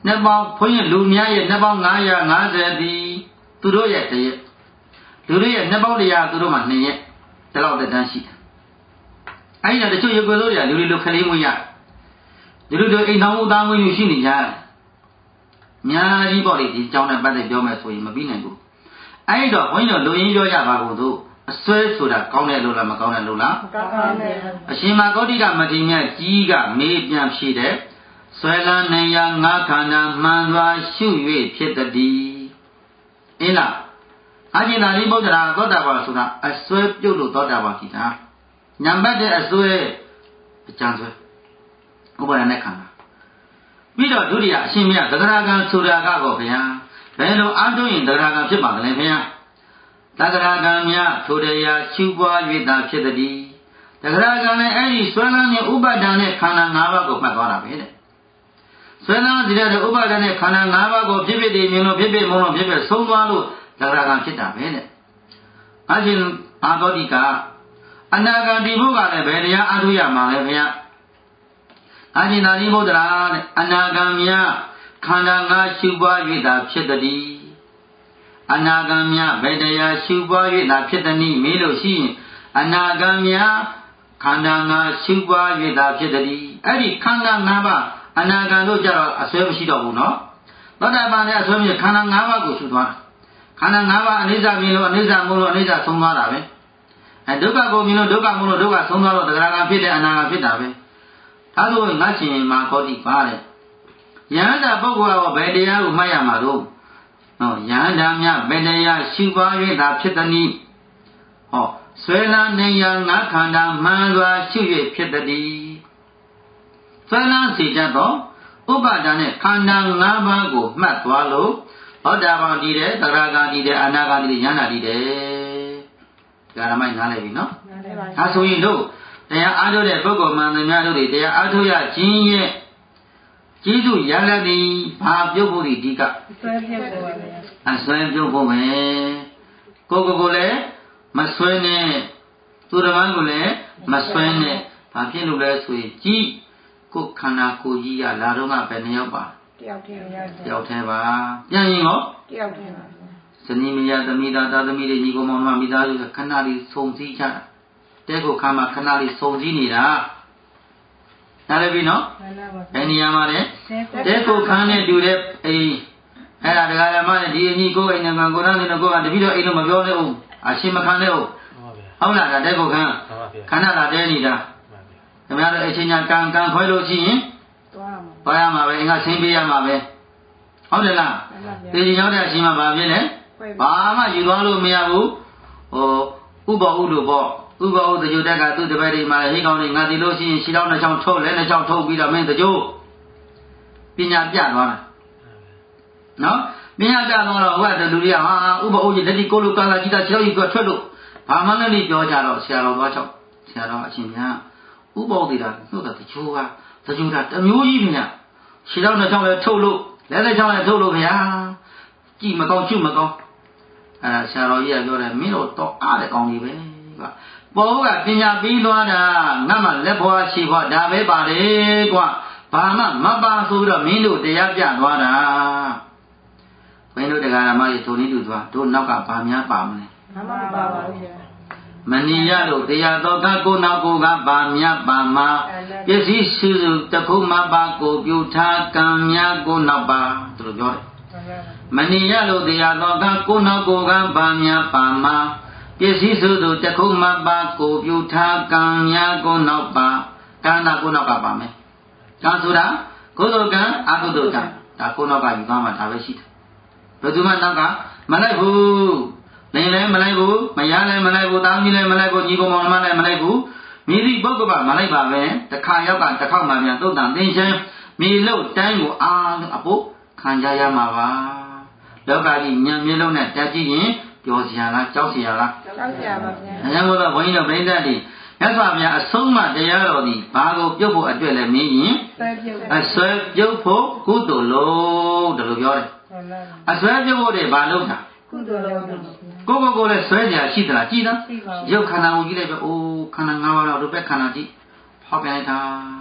[SPEAKER 1] နှစ်ပေါင်းဘုန်းကြီးလူများရဲ့နှစ်ပေါင်း950ဒီသူတို့ရဲ့တရက်လူတွေရဲ့နှစ်ပေါင်း100သူတို့မှ2ရက်ဒီလောက်တန်းရှိတယ်အဲ့ဒီတော့တချို့ရေကိုယ်တို့တွေကလူတွေလိုခလေးမွေးရတယ်လူတွေအိမ်ထောင်မှုသားမွေးယူရှိနေကြတယ်အများကြီးပေါ့လေဒီအကြောင်းနဲ့ပတ်သက်ပြောမယ်ဆိုရင်မပြီးနိုင်ဘူးအဲ့ဒီတော့ဘုန်းကြီးတို့လူရင်းပြောကြပါကုန်သို့အစွဲဆိုတာကောင်းတယ်လို့လားမကောင်းတယ်လို့လားကောင်းတယ်အရှင်မဂေါတိကမထေရမြတ်ကြီးကမေးပြန်ဖြေတယ်ဆွဲလန်းနေရငါးခန္ဓာမှန်စွာရှု၍ဖြစ်တည်းအင်းလားအရှင်သာရိပုတ္တရာသောတာပန်ဆိုတာအစွဲပြုတ်လို့သောတာပန်ဖြစ်တာညံပတ်တဲ့အစွဲအကျံစွဲဥပါဒနဲ့ခန္ဓာပြီးတော့ဒုတိယအရှင်မြတ်သဂရကံဆိုတာကတော့ဗျာဘယ်လိုအားထုတ်ရင်သဂရကံဖြစ်ပါမလဲဗျာသဂရကံမြတ်ထိုတရားရှုပွား၍သာဖြစ်သည်သဂရကံလည်းအဲ့ဒီဆွဲလန်းတဲ့ဥပါဒဏ်နဲ့ခန္ဓာ၅ပါးကိုမှတ်သွားတာပဲတဲ့ဆွဲလန်းတဲ့ဥပါဒဏ်နဲ့ခန္ဓာ၅ပါးကိုဖြစ်ဖြစ်တည်မြင်လို့ဖြစ်ဖြစ်မုန်းလို့ဖြစ်ဖြစ်ဆုံးသွားလို့သဂရကံဖြစ်တာပဲတဲ့အရှင်အာဂေါတိကအနာဂံဒီဘုကလည်းဘယ်တရားအားထုတ်ရမှာလဲဗျာအရှင်သာရိပုတ္တရာတဲ့အနာဂံမြတ်ခန္ဓာ၅ရှုပွား၍သာဖြစ်သည်အနာဂံမြဘယ်တရားရှုပွား၍သာဖြစ်သည်မေးလို့ရှိရင်အနာဂံမြခန္ဓာ၅ရှုပွား၍သာဖြစ်သည်အဲ့ဒီခန္ဓာ၅ပါးအနာဂံတို့ကြတော့အစွဲမရှိတော့ဘူးနော်သောတာပန်လည်းအစွဲမရှိခန္ဓာ၅ပါးကိုရှုသွားတာခန္ဓာ၅ပါးအနိစ္စမြင်လို့အနိစ္စမို့လို့အနိစ္စဆုံးသွားတာပဲဒုက္ခကိုမြင်လို့ဒုက္ခမို့လို့ဒုက္ခဆုံးသွားတော့သဂရကံဖြစ်တဲ့အနာဂံဖြစ်တာပဲဒါဆိုငါရှင်မှာခေါတိပါတဲ့ယန္တာပုဂ္ဂိုလ်ကဘယ်တရားကိုမှတ်ရမှာတော့ယန္တာမြဘယ်တရားရှုပွား၍သာဖြစ်သည်ဟောဆွဲလန်းနေရငါခန္ဓာမှန်စွာရှု၍ဖြစ်သည်ဆွဲလန်းစေတတ်သောဥပါဒဏ်နဲ့ခန္ဓာ၅ပါးကိုမှတ်သွားလို့ဟောတာပန်တည်တယ်သရဂံတည်တယ်အနာဂံတည်တယ်ယန္တာတည်တယ်ဒါရမိုက်နားလည်ပြီနော်ဒါဆိုရင်တို့တရားအားထုတ်တဲ့ပုဂ္ဂိုလ်မှန်သမျှတို့တွေတရားအားထုတ်ရခြင်းရဲ့ကျေးဇူးရလဒ်သည်ဘာပြုတ်ဖို့ဒီအဓိကအစွဲပြုတ်ဖို့ပါဗျာအစွဲပြုတ်ဖို့ပဲကိုလည်းမစွဲနဲ့သူတစ်ပါးကိုလည်းမစွဲနဲ့ဘာဖြစ်လို့လဲဆိုရင်ကြည်ကိုခန္ဓာကိုယ်ကြီးရလာတော့ကပဲနှစ်ယောက်ပါတယောက်တည်းပါပြန်ရင်ရောတယောက်တည်းပါဇနီးမယားသမီးသားသားသမီးတွေညီကောင်မောင်နှမမိသားစုခဏလေးစုံစည်းကြတာတဲကိုခါမှာခဏလေးစုံစည်းနေတာနားလည်ပြီနော်ဘယ်နေရာမှာလဲတဲကိုခန်းနဲ့တူတဲ့အိမ်အဲ့ဒါဒကာရမနဲ့ဒီအညီကိုအိမ်နဲ့ကကိုရမ်းနေတော့ကိုကတပည့်တော်အိမ်လို့မပြောနဲ့ဦးအရှင်မခံနဲ့ဦးဟုတ်လားဒါတဲကိုခန်းခဏလာတဲနေတာခင်ဗျားတို့အချင်းချင်းကန်ခွဲလို့ရှိရင်သွားရမှာပဲအင်္ဂါဆင်းပေးရမှာပဲဟုတ်တယ်လားဒီကြီးရောက်တဲ့အချိန်မှာဘာဖြစ်လဲဘာမှယူသွားလို့မရဘူးဥပ္ပဥလို့ပေါ့ဥပ္ပဥတကြိုတက်ကသူ့တပည့်တွေမှာဟိကောင်တွေငါဒီလို့ရှိရင်ခြေထောက်နှစ်ချောင်းထုတ်လဲနှစ်ချောင်းထုတ်ပြီးတော့မင်းတကြိုပညာပြသွားတာနော်ပညာပြသွားတော့ဟိုကလူတွေကဟာဥပ္ပဥကြီးလက်တီကိုလိုကာလာကြီးတာခြေထောက်ကြီးကထွက်လို့ဘာမှလည်းပြောကြတော့ဆရာတော်သွားချောက်ဆရာတော်အချင်းများဥပ္ပဥသေးတာနှုတ်တာတကြိုတာတမျိုးကြီးခင်ဗျခြေထောက်နှစ်ချောင်းလည်းထုတ်လို့လက်နှစ်ချောင်းလည်းထုတ်လို့ဗျာကြည့်မကောင်းကျွမကောင်းဆရာတော်ကြီးကပြောတယ်မင်းတို့တော့အားတဲ့ကောင်းကြီးပဲပေါ်ကပညာပြီးသွားတာငါမှလက်ဖွားခြေဖွားဒါပဲပါလေကွာဘာမှမပါဆိုပြီးတော့မင်းတို့တရားပြသွားတာဘင်းတို့တရားဓမ္မကြီးထိုနည်းတူသွားတို့နောက်ကဘာများပါမလဲဘာမှမပါပါဘူးရှင်မနီရလို့တရားတော်ကကိုနောက်ကိုကဘာများပါမှာပစ္စည်းစုစုတခုမှပါကိုပြုထားကံများကိုနောက်ပါသူတို့ပြောတယ်မနီရလို့တရားတော်ကကိုနောက်ကိုကဘာများပါမှာပစ္စည်းစုစုတခုမှပါကိုပြုထားကံများကိုနောက်ပါကံနာကိုနောက်ကပါမယ်ကံဆိုတာကုသိုလ်ကံအကုသိုလ်ကံဒါကိုနောက်ကယူသွားမှာဒါပဲရှိတယ်ဘယ်သူမှနောက်ကမလိုက်ဘူးလင်းလည်းမလိုက်ဘူးမရလည်းမလိုက်ဘူးတောင်းကြီးလည်းမလိုက်ဘူးညီကောင်မောင်နှမလည်းမလိုက်ဘူးမိသည့်ပုဂ္ဂိုလ်ကမလိုက်ပါပဲတစ်ခါရောက်ကတစ်ခေါက်မှပြန်သုတ်တန်သင်ချင်းမိလို့တိုင်းကိုအားအဖို့ခံကြရမှာပါလောကကြီးညံမျိုးလုံးနဲ့တက်ကြည့်ရင်ပြောစရာလားကြောက်စရာလားကြောက်စရာပါဗျာအဲကြောင့်မို့လို့ဘုန်းကြီးတို့ပြိဿတ်တွေမြတ်စွာဘုရားအဆုံးမတရားတော်ဒီဘာကိုပြုတ်ဖို့အတွက်လဲမင်းရင်အစွဲပြုတ်ဖို့ကုသိုလ်လို့တလို့ပြောတယ်အစွဲပြုတ်ဖို့တွေဘာလုပ်တာကုသိုလ်လို့ကိုလည်းစွဲကြရှိသလားကြည်သားရုပ်ခန္ဓာကိုကြည့်လိုက်ပဲအိုးခန္ဓာ၅ပါးတော့တို့ပဲခန္ဓာကြည့်ဖောက်ပြန်လိုက်တာ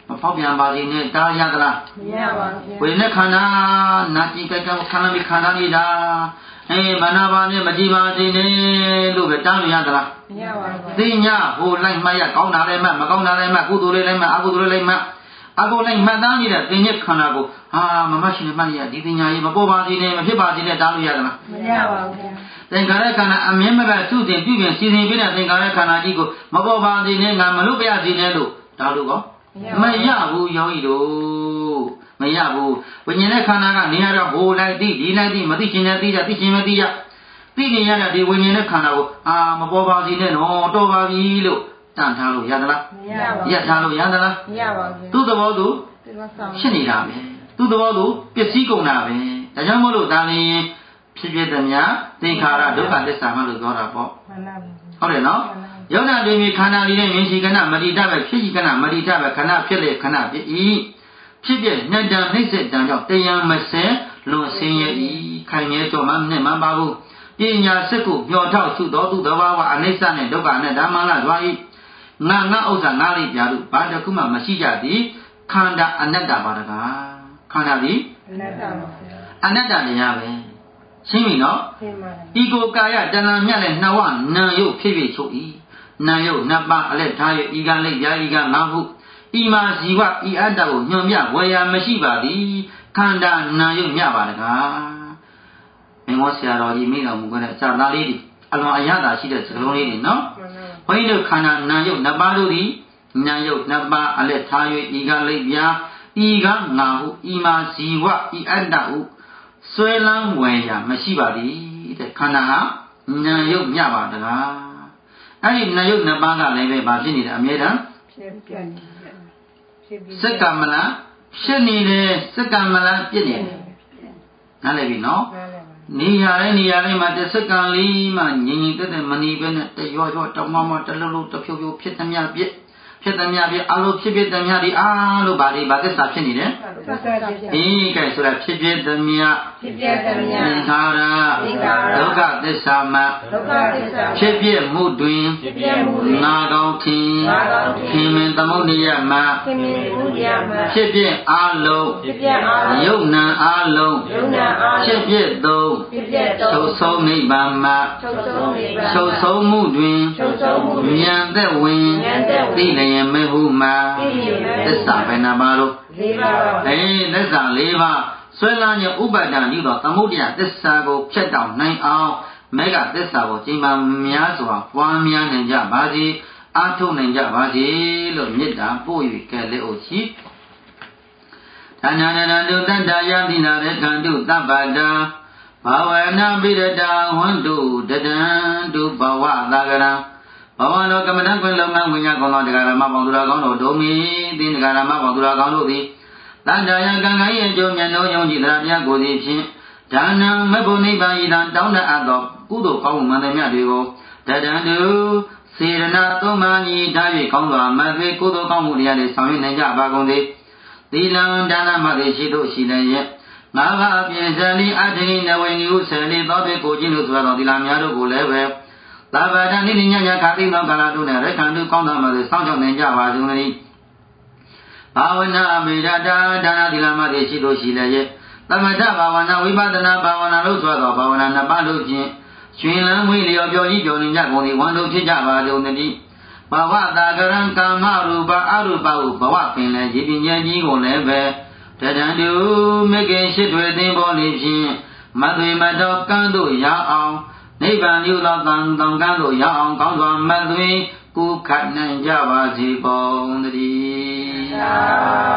[SPEAKER 1] ဖောက်ပြန်ပါစေနဲ့တားရသလားမရပါဘူးဝိညာဉ်ခန္ဓာနာကြည်ကြိုက်ကောခန္ဓာမိခန္ဓာနေတာမနာပါနဲ့မကြည်ပါစေနဲ့လို့ပဲတားရသလားမရပါဘူးသိညာဟိုလိုက်မှတ်ရကောင်းတာလည်းမှတ်မကောင်းတာလည်းမှတ်ကုသိုလ်လေးလည်းမှတ်အကုသိုလ်လေးလည်းမှတ်အကုလိုက်မှတ်သားနေတဲ့သင်္ညက်ခန္ဓာကိုမမရှင်နဲ့မှတ်ရဒီပညာရေးမပေါ်ပါစေနဲ့မဖြစ်ပါစေနဲ့တားလို့ရသလားမရပါဘူးဗျာသင်္ခါရခန္ဓာအမြဲမကသူ့တင်ပြုပြင်စီစဉ်ပြတဲ့သင်္ခါရခန္ဓာကြီးကိုမပေါ်ပါစေနဲ့ငါမလုပ်ပြရစေနဲ့လို့တားလို့ကောမရဘူးယောဂီတို့မရဘူးဝိညာဉ်နဲ့ခန္ဓာကနေရာတော့ဟိုလိုက်သိဒီလိုက်သိမသိခြင်းနဲ့သိကြသိခြင်းမသိကြသိနေရတဲ့ဒီဝိညာဉ်နဲ့ခန္ဓာကိုမပေါ်ပါစေနဲ့နော်တော်ပါပြီလို့တန်ထားလို့ရသလားမရပါဘူးရထားလို့ရသလားမရပါဘူးသူ့သဘောသူဖြစ်နေတာပဲသူ့သဘောသူပစ္စည်းကုန်တာပဲဒါကြောင့်မို့လို့ဒါလည်းဖြစ်ဖြစ်သည်များသင်္ခါရဒုက္ခသစ္စာမှလို့ပြောတာပေါ့ဟုတ်တယ်နော်ယောနာတွင်ခန္ဓာလေးနဲ့မြင်ရှိကဏမတိတပဲဖြစ်ရှိကဏမတိတပဲခဏဖြစ်လေခဏဖြစ်ဤဖြစ်ပြနှစ်တန်နှိမ့်ဆက်တန်ကြောင့်တရားမဆဲလွန်ဆင်းရဲဤခိုင်မြဲတော်မှနဲ့မှပါဘူးပညာစစ်ကိုမျှော်ထောက်သူတော်သူတဘာဝအနိစ္စနဲ့ဒုက္ခနဲ့ဓမ္မလာသွားဤငါဥစ္စာငါလေးပြာတို့ဘာတခုမှမရှိကြသည်ခန္ဓာအနတ္တပါတကားခန္ဓာသည်အနတ္တပါအနတ္တတရားပဲရှင်းပြီနော်ရှင်းပါတယ်ဤကိုကာယတဏ္ဍာမြတ်နဲ့နှဝနာယုတ်ဖြစ်ဖြစ်ချုပ်ဤနာယုတ်နှစ်ပါးအလက်ထား၍ဤကလိပ်ပြာဤကငါဟုဤမှာဇီဝဤအတ္တကိုညွန်ပြဝေယမရှိပါသည်ခန္ဓာနာယုတ်မြပါတကားမင်းမောဆရာတော်ကြီးမိတော်မူခဲ့တဲ့အစာသားလေးတွေအလွန်အရသာရှိတဲ့စကားလုံးလေးတွေနော်ဘုန်းကြီးတို့ခန္ဓာနာယုတ်နှစ်ပါးတို့သည်နာယုတ်နှစ်ပါးအလက်ထား၍ဤကလိပ်ပြာဤကငါဟုဤမှာဇီဝဤအတ္တဟုဆွဲလန်းဝယ်ရာမရှိပါသည်တဲ့ခန္ဓာဟာနာယုတ်မြပါတကားအဲ့ဒီနာယုတ်နှစ်ပါးကလည်းပဲဘာဖြစ်နေတယ်အမြဲတမ်းဖြစ်ပြနေတယ်စက္ကမလဖြစ်နေတယ်စက္ကမလပြစ်နေတယ်နားလည်ပြီနော်နေရာတိုင်းမှာတစ်စက္ကန့်လေးမှငြိမ်ငြိမ်သက်သက်မနေဘဲနဲ့တရွရွတမမတလှလှတဖြိုးဖြိုးဖြစ်သမျှပြစ်ဖြစ်သမျှပြအလိုဖြစ်သမျှဒီအားလို့ဗာသစ္စာဖြစ်နေတယ်အေးကဲဆိုတာဖြစ်သမျှသင်္ခါရဒုက္ခသစ္စာမှဖြစ်ပြမှုတွင်ငါကောင်းခင်မင်သမုဒ္ဒယမှဖြစ်ပြအာလုံးယုတ်နံအာလုံးဖြစ်ပြသုံးချုပ်ဆုံးနိဗ္ဗာန်မှချုပ်ဆုံးမှုတွင်ဉာဏ်သက်ဝင်သိလျင်မေဟုမှာသစ္စာဘယ်နှပါလို့၄ပါးသစ္စာ၄ပါးဆွဲလန်းခြင်းဥပါဒံပြုသောသမုဒယသစ္စာကိုဖြတ်တောက်နိုင်အောင်မေဃသစ္စာကိုချိန်မှများစွာပွားများနိုင်ကြပါစေအားထုတ်နိုင်ကြပါစေလို့မေတ္တာပို့၍ကဲလက်အိုရှိဌာနနန္တုတတ္တယတိနာရေကံတုတပ္ပတံဘာဝနာပိရတဝန္တုတတံတုဘဝသာကရံဘဝတော်ကမ္မဋ္ဌာန်းခွင်လုပ်ငန်းဝိညာဉ်ကောင်းသောတရားဓမ္မပေါင်းသူတော်ကောင်းတို့ဒုံမီသင်တရားဓမ္မပေါင်းသူတော်ကောင်းတို့သည်တတ္တယကံကံ၏အကျိုးမျက်နှာယုံကြည်တရားပြကိုယ်သည်ဖြင့်ဒါနံမဘုန်နိဗ္ဗာန်ဤတံတောင်းတအပ်သောကုသိုလ်ကောင်းမှုမှန်သမျှတွေကိုတတံတုစေရနာသုံးပါးညီထား၍ကောင်းစွာမသွေကုသိုလ်ကောင်းမှုတရားတွေဆောင်ရွက်နိုင်ကြပါကုန်သည်သီလံဒါနမတိရှိတို့ရှိလည်းရဲ့ငါးပါးအပြင်ဇန်လီအထေနဝေငီဟုဆယ်လီသောပေကိုကျင့်လို့ဆိုသောသီလများတို့ကိုလည်းပဲသဗ္ဗတနိနိညညခါတိသောကာလတို့နဲ့ရက္ခန္တုကောင်းသောမှာစေစောင့်ရှောက်နိုင်ကြပါစေကုန်၏ဘာဝနာအမိဒတာဒါနသီလမတိရှိတို့ရှိလည်းရဲ့သမထဘာဝနာဝိပဿနာဘာဝနာလို့ဆိုသောဘာဝနာနှစ်ပါးတို့ဖြင့်ရှင်လန်းမွေးလျော်ပြောကြီးပြောနေကြကုန်သည်ဝန်တို့ဖြစ်ကြပါကုန်သတည်းဘဝတာကရံကာမရူပအရူပဟုဘဝပင်လည်းရည်ပင်ဉာဏ်ကြီးကိုလည်းပဲတတံတုမေခင်ရှိတွေသင်ပေါ်လေဖြင့်မသွေမတော်ကန်းတို့ရအောင်နိဗ္ဗာန်ယူသောတန်ကန်းတို့ရအောင်ကောင်းစွာမသွေကုခတ်နိုင်ကြပါစေကုန်သတည်း